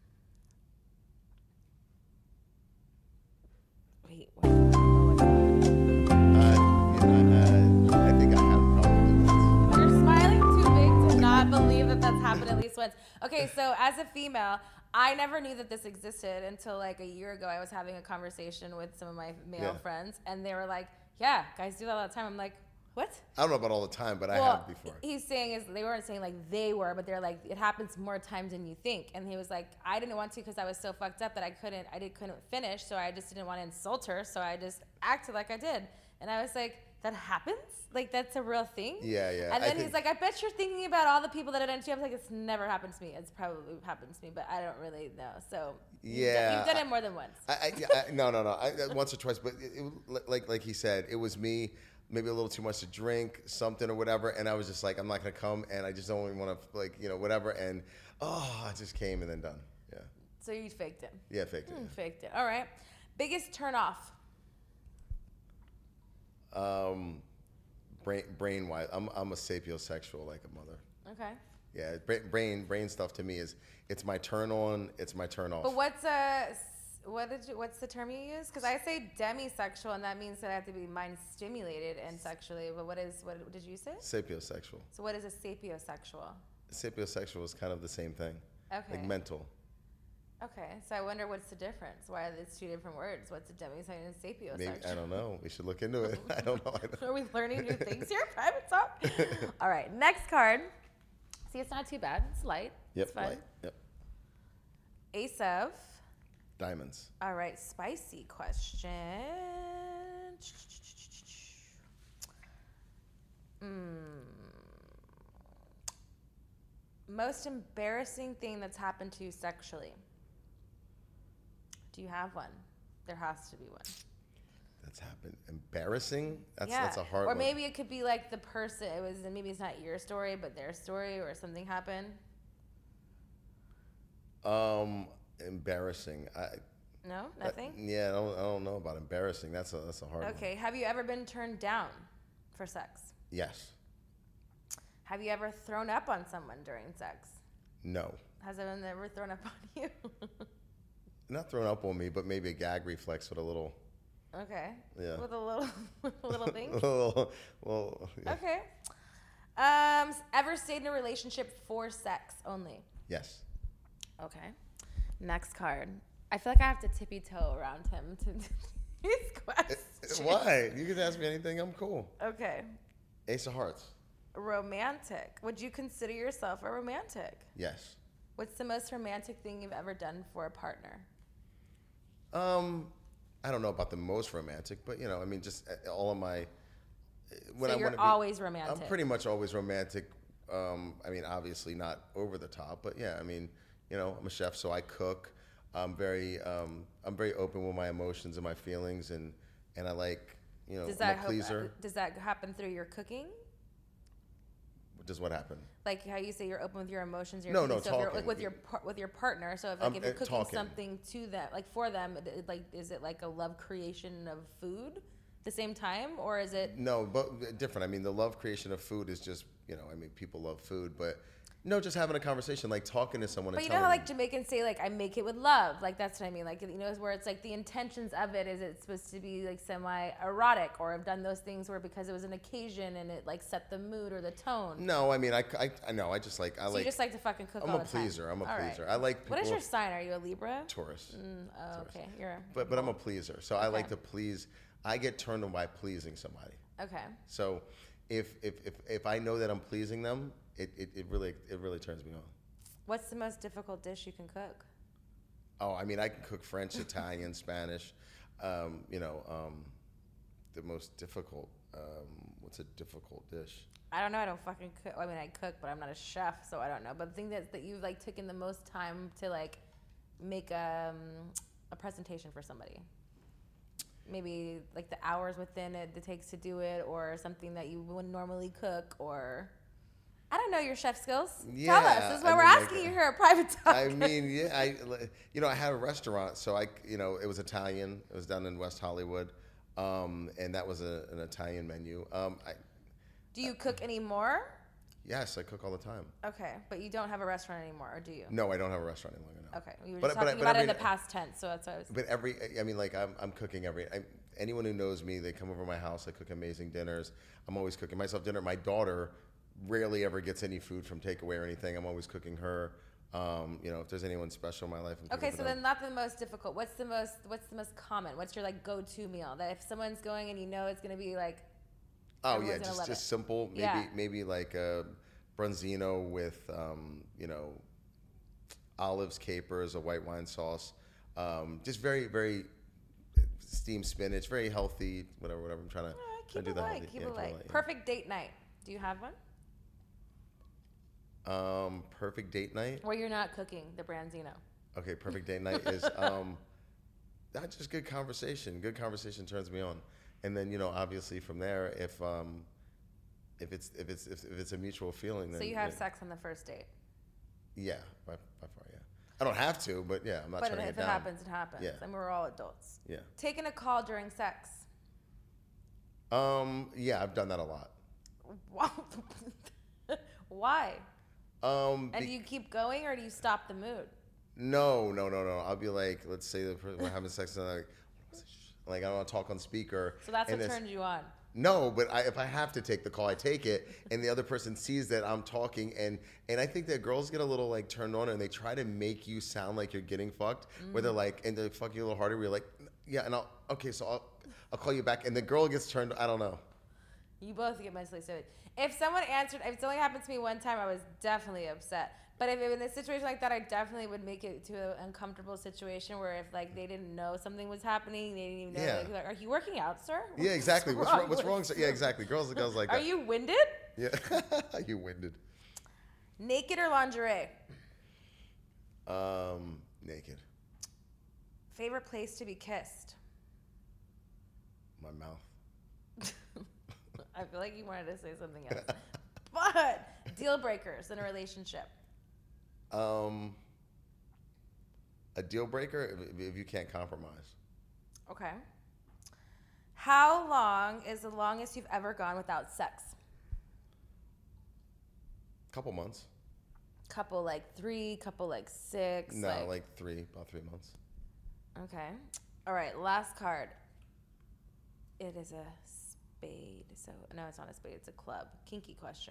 Wait. What? Oh my God. Uh, yeah, uh, I think I have probably once. You're smiling too big to not believe that that's happened at least once. Okay, so as a female, I never knew that this existed until like a year ago. I was having a conversation with some of my male Yeah. friends, and they were like, "Yeah, guys do that all the time." I'm like, "What?" I don't know about all the time, but I Well, have before. he's saying is they weren't saying like they were, but they're like it happens more times than you think. And he was like, I didn't want to because I was so fucked up that I couldn't, I did, couldn't finish, so I just didn't want to insult her, so I just acted like I did. And I was like, that happens? Like that's a real thing? Yeah, yeah. And I then he's think- like, I bet you're thinking about all the people that it done to you. I was like, it's never happened to me. It's probably happened to me, but I don't really know. So you've Yeah, done, you've done I- it more than once. I, I, yeah, I, no, no, no. I, uh, once or twice, but it, it, like like he said, it was me. Maybe a little too much to drink, something or whatever, and I was just like, I'm not gonna come, and I just don't even want to, like, you know, whatever, and oh, I just came and then done. Yeah, So you faked it. yeah, faked it. Hmm, faked it. All right. Biggest turn off. Um, brain brain wise, I'm I'm a sapiosexual like a mother. Okay. Yeah, brain brain brain stuff to me is it's my turn on, it's my turn off. But what's a what did you, what's the term you use? Because I say demisexual, and that means that I have to be mind stimulated and sexually. But what is what did you say? Sapiosexual. So what is a sapiosexual? Sapiosexual is kind of the same thing. Okay. Like mental. Okay, so I wonder what's the difference? Why it's two different words? What's a demisexual and sapiosexual? Maybe I don't know. We should look into it. I don't know. I don't- Are we learning new things here? Private talk. All right, next card. See, it's not too bad. It's light. Yep. It's fun. Light. Yep. Ace of. Diamonds. All right, spicy question. Mm. Most embarrassing thing that's happened to you sexually? Do you have one? There has to be one. That's happened. Embarrassing? That's yeah. that's a hard or one. maybe it could be like the person. It was maybe it's not your story, but their story, or something happened. Um, embarrassing. I No, that- nothing. yeah, I don't, I don't know about embarrassing. That's a that's a hard one. Okay. Have you ever been turned down for sex? Yes. Have you ever thrown up on someone during sex? No. Has anyone ever thrown up on you? Not thrown up on me, but maybe a gag reflex with a little. Okay. Yeah. With a little, with a little thing. well, well, yeah. Okay. Um, s- ever stayed in a relationship for sex only? Yes. Okay. Next card. I feel like I have to tippy toe around him to these questions. Why? You can ask me anything. I'm cool. Okay. Ace of Hearts. Romantic. Would you consider yourself a romantic? Yes. What's the most romantic thing you've ever done for a partner? Um, I don't know about the most romantic, but you know, I mean, just uh, all of my. uh, When So I you're wanna be- always romantic. I'm pretty much always romantic. Um, I mean, obviously not over the top, but yeah, I mean, you know, I'm a chef, so I cook. I'm very, um, I'm very open with my emotions and my feelings, and and I like, you know, Does I'm that a ho- pleaser. does that happen through your cooking? Does what happen? Like how you say you're open with your emotions. Your No, feelings. no, so if you're, like talking. with your par- with your partner. So if like Um, if you're uh, cooking talking. something to them, like for them, it- it, like is it like a love creation of food, at the same time, or is it? No, but different. I mean, the love creation of food is just, you know, I mean, people love food, but no, just having a conversation, like talking to someone. But and you know how telling like Jamaicans say like I make it with love, like that's what I mean. Like you know where it's like the intentions of it is it's supposed to be like semi erotic, or I've done those things where because it was an occasion and it like set the mood or the tone. No, I mean, I, I, I know. I just like, I So like. you just like to fucking cook I'm all a the time. pleaser. I'm a All right. pleaser. I like people. What is your sign? Are you a Libra? Taurus. Mm, oh, okay, you're. A, But but I'm a pleaser, so I like Okay. to please. I get turned on by pleasing somebody. okay. So if if if, if I know that I'm pleasing them, it, it, it really it really turns me on. What's the most difficult dish you can cook? Oh, I mean, I can cook French, Italian, Spanish. Um, you know, um, the most difficult. Um, what's a difficult dish? I don't know. I don't fucking cook. I mean, I cook, but I'm not a chef, so I don't know. But the thing that that you've like taken the most time to like make um, a presentation for somebody. Maybe like the hours within it it takes to do it, or something that you wouldn't normally cook, or I don't know your chef skills. Yeah, Tell us. This is why I we're mean, asking like, you here at Private Talk. I mean, yeah, I, you know, I had a restaurant, so I, you know, it was Italian. It was down in West Hollywood, um, and that was a, an Italian menu. Um, I, Do you cook anymore? yes, I cook all the time. Okay, but you don't have a restaurant anymore, or do you? No, I don't have a restaurant any longer now. Okay, we were But- just but I- talking but I about it in mean- the past tense, so that's why I was. But every, I mean, like I'm, I'm cooking every. I, anyone who knows me, they come over to my house. I cook amazing dinners. I'm always cooking myself dinner. My daughter rarely ever gets any food from takeaway or anything. I'm always cooking her. Um, you know, if there's anyone special in my life, I'm cooking Okay, for so them. then not the most difficult. What's the most What's the most common? What's your like go-to meal that if someone's going and you know it's gonna be like. Oh everyone's yeah, gonna just love just it. simple. Maybe Yeah. maybe like a branzino with um, you know, olives, capers, a white wine sauce. Um, just very very steamed spinach, very healthy. Whatever whatever I'm trying to, Uh, trying keep to do it the light. healthy. Keep yeah, it light. yeah. Perfect date night. Do you have one? Um, perfect date night. Where you're not cooking the branzino. Okay, perfect date night is um, not just good conversation. Good conversation turns me on, and then you know, obviously from there, if um, if it's if it's if, if it's a mutual feeling, then So you have yeah, sex on the first date. Yeah, by, by far, yeah. I don't have to, but yeah, I'm not But turning if it it down. happens, it happens. Yeah. And we're all adults. Yeah. Taking a call during sex. Um. Yeah, I've done that a lot. Wow. Why? Um. And be- do you keep going or do you stop the mood? no, no, no, no. I'll be like, let's say the person we're having sex, and I'm like, like I don't want to talk on speaker. So that's and what it's- turns you on. No, but I, if I have to take the call, I take it, and the other person sees that I'm talking, and and I think that girls get a little like turned on, and they try to make you sound like you're getting fucked, where they're like, and they fuck you a little harder. Where you're like, yeah, and I'll okay, so I'll I'll call you back, and the girl gets turned. I don't know. You both get mentally stimulated. If someone answered, if it's only happened to me one time, I was definitely upset. But if in a situation like that, I definitely would make it to an uncomfortable situation where if like they didn't know something was happening, they didn't even know. Yeah. Like, like, are you working out, sir? Yeah, exactly. What's wrong? What's with wrong? sir? Yeah, exactly. Girls, girls like Are that. you winded? Yeah, you winded. Naked or lingerie? Um, naked. Favorite place to be kissed? My mouth. I feel like you wanted to say something else. But deal breakers in a relationship. Um, a deal breaker if, if you can't compromise. Okay. How long is the longest you've ever gone without sex? Couple months. Couple like three, couple like six. No, like, like three, about three months. Okay. All right. Last card. It is a spade. So no, it's not a spade. It's a club. Kinky question.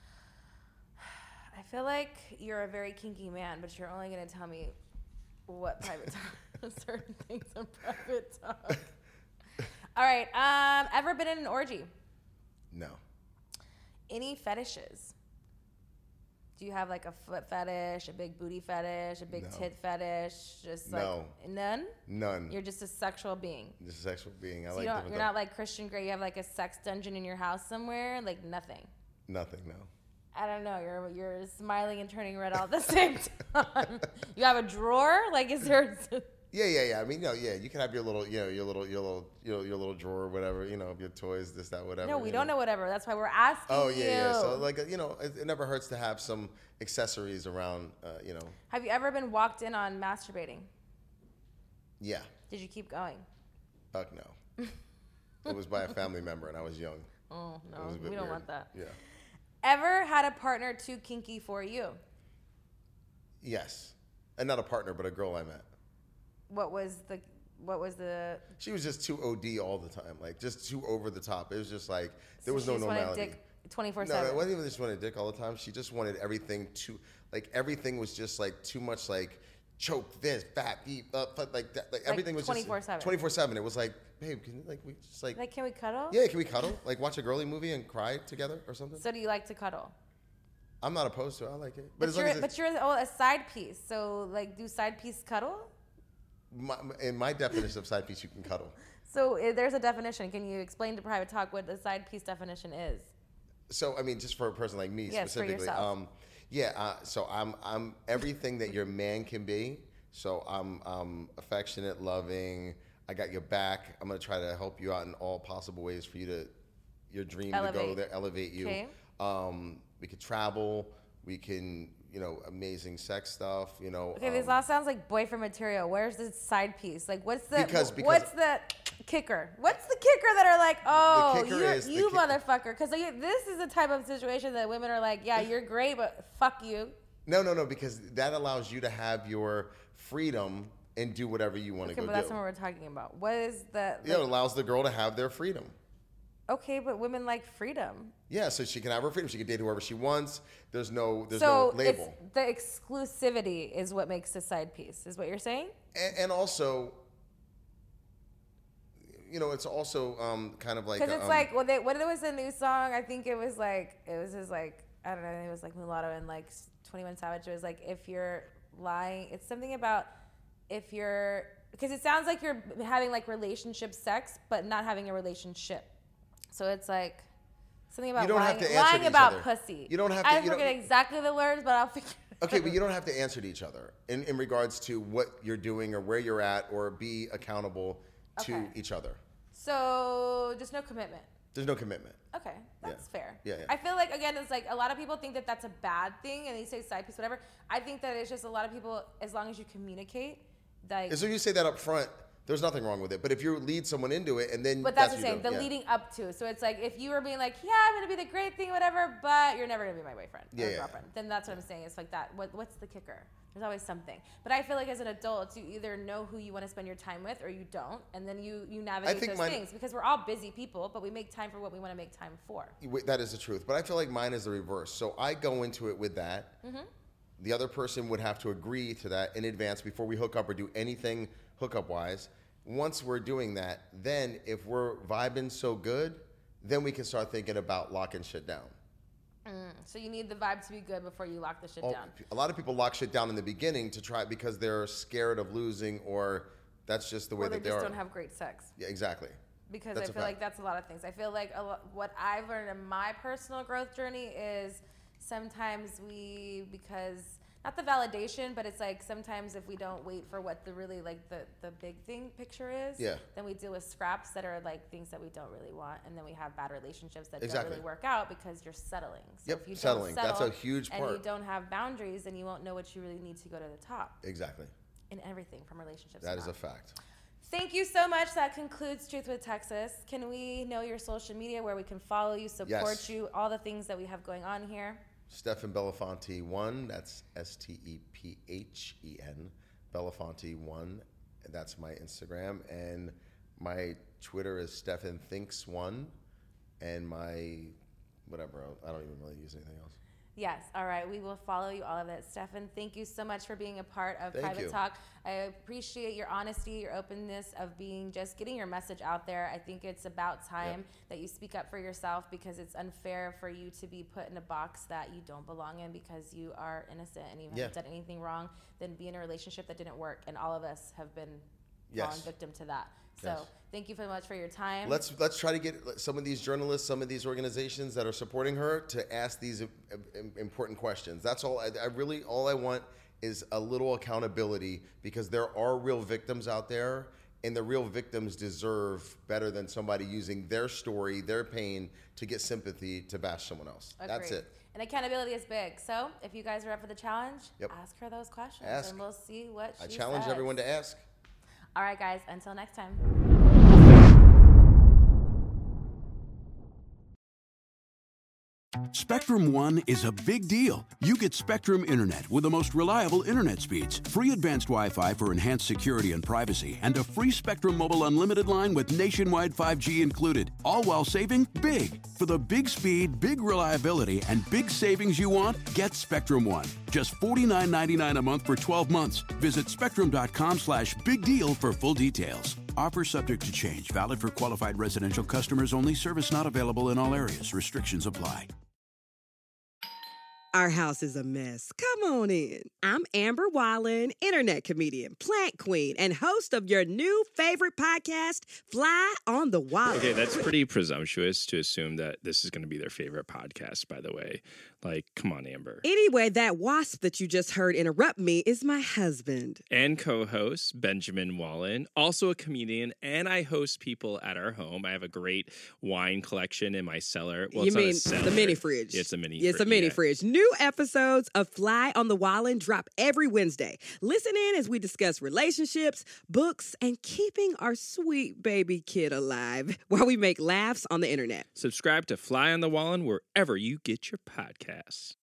I feel like you're a very kinky man, but you're only going to tell me what private talk, certain things in private talk. All right. Um, ever been in an orgy? No. Any fetishes? Do you have like a foot fetish, a big booty fetish, a big No. tit fetish? Just like No. none? None. You're just a sexual being. Just a sexual being. I So like you don't, different you're stuff. not like Christian Grey. You have like a sex dungeon in your house somewhere. Like nothing. Nothing, no. I don't know. You're you're smiling and turning red all at the same time. You have a drawer. Like is there? Yeah, yeah, yeah. I mean, you know, yeah, you can have your little, you know, your little, your little, your, your little drawer, or whatever, you know, your toys, this, that, whatever. No, we you don't know whatever. That's why we're asking Oh, you. yeah, yeah. So, like, you know, it, it never hurts to have some accessories around, uh, you know. Have you ever been walked in on masturbating? Yeah. Did you keep going? Fuck no. It was by a family member, and I was young. Oh It no, was a bit we don't weird. want that. Yeah. Ever had a partner too kinky for you? Yes. And not a partner, but a girl I met. What was the what was the? She was just too O D all the time, like just too over the top. It was just like there was she no just wanted normality. dick twenty-four No, seven. it wasn't even just wanted dick all the time. She just wanted everything to, like everything was just like too much, like choke this, fat, eat, uh, but like that, like everything was twenty-four seven. just twenty-four seven. It was like, babe, can you like we just like, Like, can we cuddle? yeah, can we cuddle? Like watch a girly movie and cry together or something? So do you like to cuddle? I'm not opposed to it. I like it. But, But as you're, long as but you're oh, a side piece. So, like, do side piece cuddle? my, in my definition of side piece, you can cuddle. So uh, there's a definition. Can you explain to Private Talk what the side piece definition is? So, I mean, just for a person like me Yes, specifically. for yourself. Um, yeah, uh, so I'm I'm everything that your man can be. So I'm, I'm affectionate, loving. I got your back. I'm going to try to help you out in all possible ways for you to, your dream Elevate. to go there, elevate you. Okay. Um, we could travel. We can, you know, amazing sex stuff, you know. Okay, um, this all sounds like boyfriend material. Where's the side piece? Like, what's the Because- because- what's the kicker? What's the kicker that are like, oh, kicker you're, is- the you ki- motherfucker? Because like, this is the type of situation that women are like, yeah, you're great, but fuck you. No, no, no, because that allows you to have your freedom and do whatever you want to Okay, go but do. that's not what we're talking about. What is the? Yeah, it like- allows the girl to have their freedom. okay, but women like freedom. Yeah, so she can have her freedom. She can date whoever she wants. There's no, there's So no label. it's the exclusivity is what makes a side piece. Is what you're saying? And, and also, you know, it's also um, kind of like Because it's um, like, well, they, what it was a new song. I think it was like, it was just like, I don't know. I think it was like Mulatto and like twenty-one Savage. It was like, if you're lying, it's something about if you're, because it sounds like you're having like relationship sex, but not having a relationship. So it's like something about You don't lying, have to answer lying to each about other. pussy. You don't have to- I you forget don't- exactly the words, but I'll figure. Okay, but you don't have to answer to each other in, in regards to what you're doing or where you're at or be accountable to Okay. each other. So just no commitment. There's no commitment. Okay, that's Yeah. fair. Yeah, yeah. I feel like, again, it's like a lot of people think that that's a bad thing and they say side piece, whatever. I think that it's just a lot of people, as long as you communicate, like. And so you say that up front, there's nothing wrong with it. But if you lead someone into it and then But that's, what what I'm you saying, do, the yeah. leading up to. So it's like, if you were being like, yeah, I'm going to be the great thing, whatever, but you're never going to be my boyfriend Yeah, or yeah. girlfriend, then that's what I'm saying. It's like that. What, what's the kicker? There's always something. But I feel like as an adult, you either know who you want to spend your time with or you don't. And then you, you navigate think those mine- things because we're all busy people, but we make time for what we want to make time for. Wait, that is the truth. But I feel like mine is the reverse. So I go into it with that. Mm-hmm. The other person would have to agree to that in advance before we hook up or do anything hookup wise. Once we're doing that, then if we're vibing so good, then we can start thinking about locking shit down. Mm, so you need the vibe to be good before you lock the shit All- down. A lot of people lock shit down in the beginning to try because they're scared of losing or that's just the way Or they that they just are. don't have great sex. Yeah, exactly. Because That's I a feel fact. like that's a lot of things. I feel like a lo- what I've learned in my personal growth journey is sometimes we, because not the validation, but it's like sometimes if we don't wait for what the really like the, the big thing picture is, Yeah. then we deal with scraps that are like things that we don't really want, and then we have bad relationships that Exactly. don't really work out because you're settling. So Yep, if you settling. don't That's settle a huge and you part. don't have boundaries, then you won't know what you really need to go to the top Exactly. in everything from relationships. That and is not. a fact. Thank you so much. That concludes Truth with Texas. Can we know your social media where we can follow you, support Yes. you, all the things that we have going on here? Stephen Belafonte one, that's S T E P H E N, Belafonte one, that's my Instagram, and my Twitter is Stephen Thinks one, and my whatever, I don't even really use anything else. Yes. All right. We will follow you, all of it. Stephen, thank you so much for being a part of Thank Private you. Talk. I appreciate your honesty, your openness of being just getting your message out there. I think it's about time Yep. that you speak up for yourself because it's unfair for you to be put in a box that you don't belong in because you are innocent and you Yeah. haven't done anything wrong, then be in a relationship that didn't work. And all of us have been Yes. fallen victim to that. So Yes. thank you so much for your time. Let's let's try to get some of these journalists, some of these organizations that are supporting her to ask these im- im- important questions. That's all. I, I really all I want is a little accountability because there are real victims out there, and the real victims deserve better than somebody using their story, their pain to get sympathy to bash someone else. That's Agreed. it. And accountability is big. So if you guys are up for the challenge, Yep. ask her those questions Ask. and we'll see what she I challenge says. everyone to ask. All right, guys. Until next time. Spectrum One is a big deal. You get Spectrum Internet with the most reliable internet speeds, free advanced Wi-Fi for enhanced security and privacy, and a free Spectrum Mobile unlimited line with nationwide five G included, all while saving big. For the big speed, big reliability, and big savings you want, get Spectrum One. Just forty-nine ninety-nine a month for twelve months. Visit spectrum.com slash big deal for full details. Offer subject to change. Valid for qualified residential customers only. Service not available in all areas. Restrictions apply. Our house is a mess. Come on in. I'm Amber Wallen, internet comedian, plant queen, and host of your new favorite podcast, Fly on the Wallen. Okay, that's pretty presumptuous to assume that this is going to be their favorite podcast, by the way. Like, come on, Amber. Anyway, that wasp that you just heard interrupt me is my husband. And co-host, Benjamin Wallen, also a comedian, and I host people at our home. I have a great wine collection in my cellar. Well, you it's mean not a cellar. the mini fridge? It's a mini It's fridge. a mini yeah. fridge. New episodes of Fly on the Wallen drop every Wednesday. Listen in as we discuss relationships, books, and keeping our sweet baby kid alive while we make laughs on the internet. Subscribe to Fly on the Wallen wherever you get your podcasts.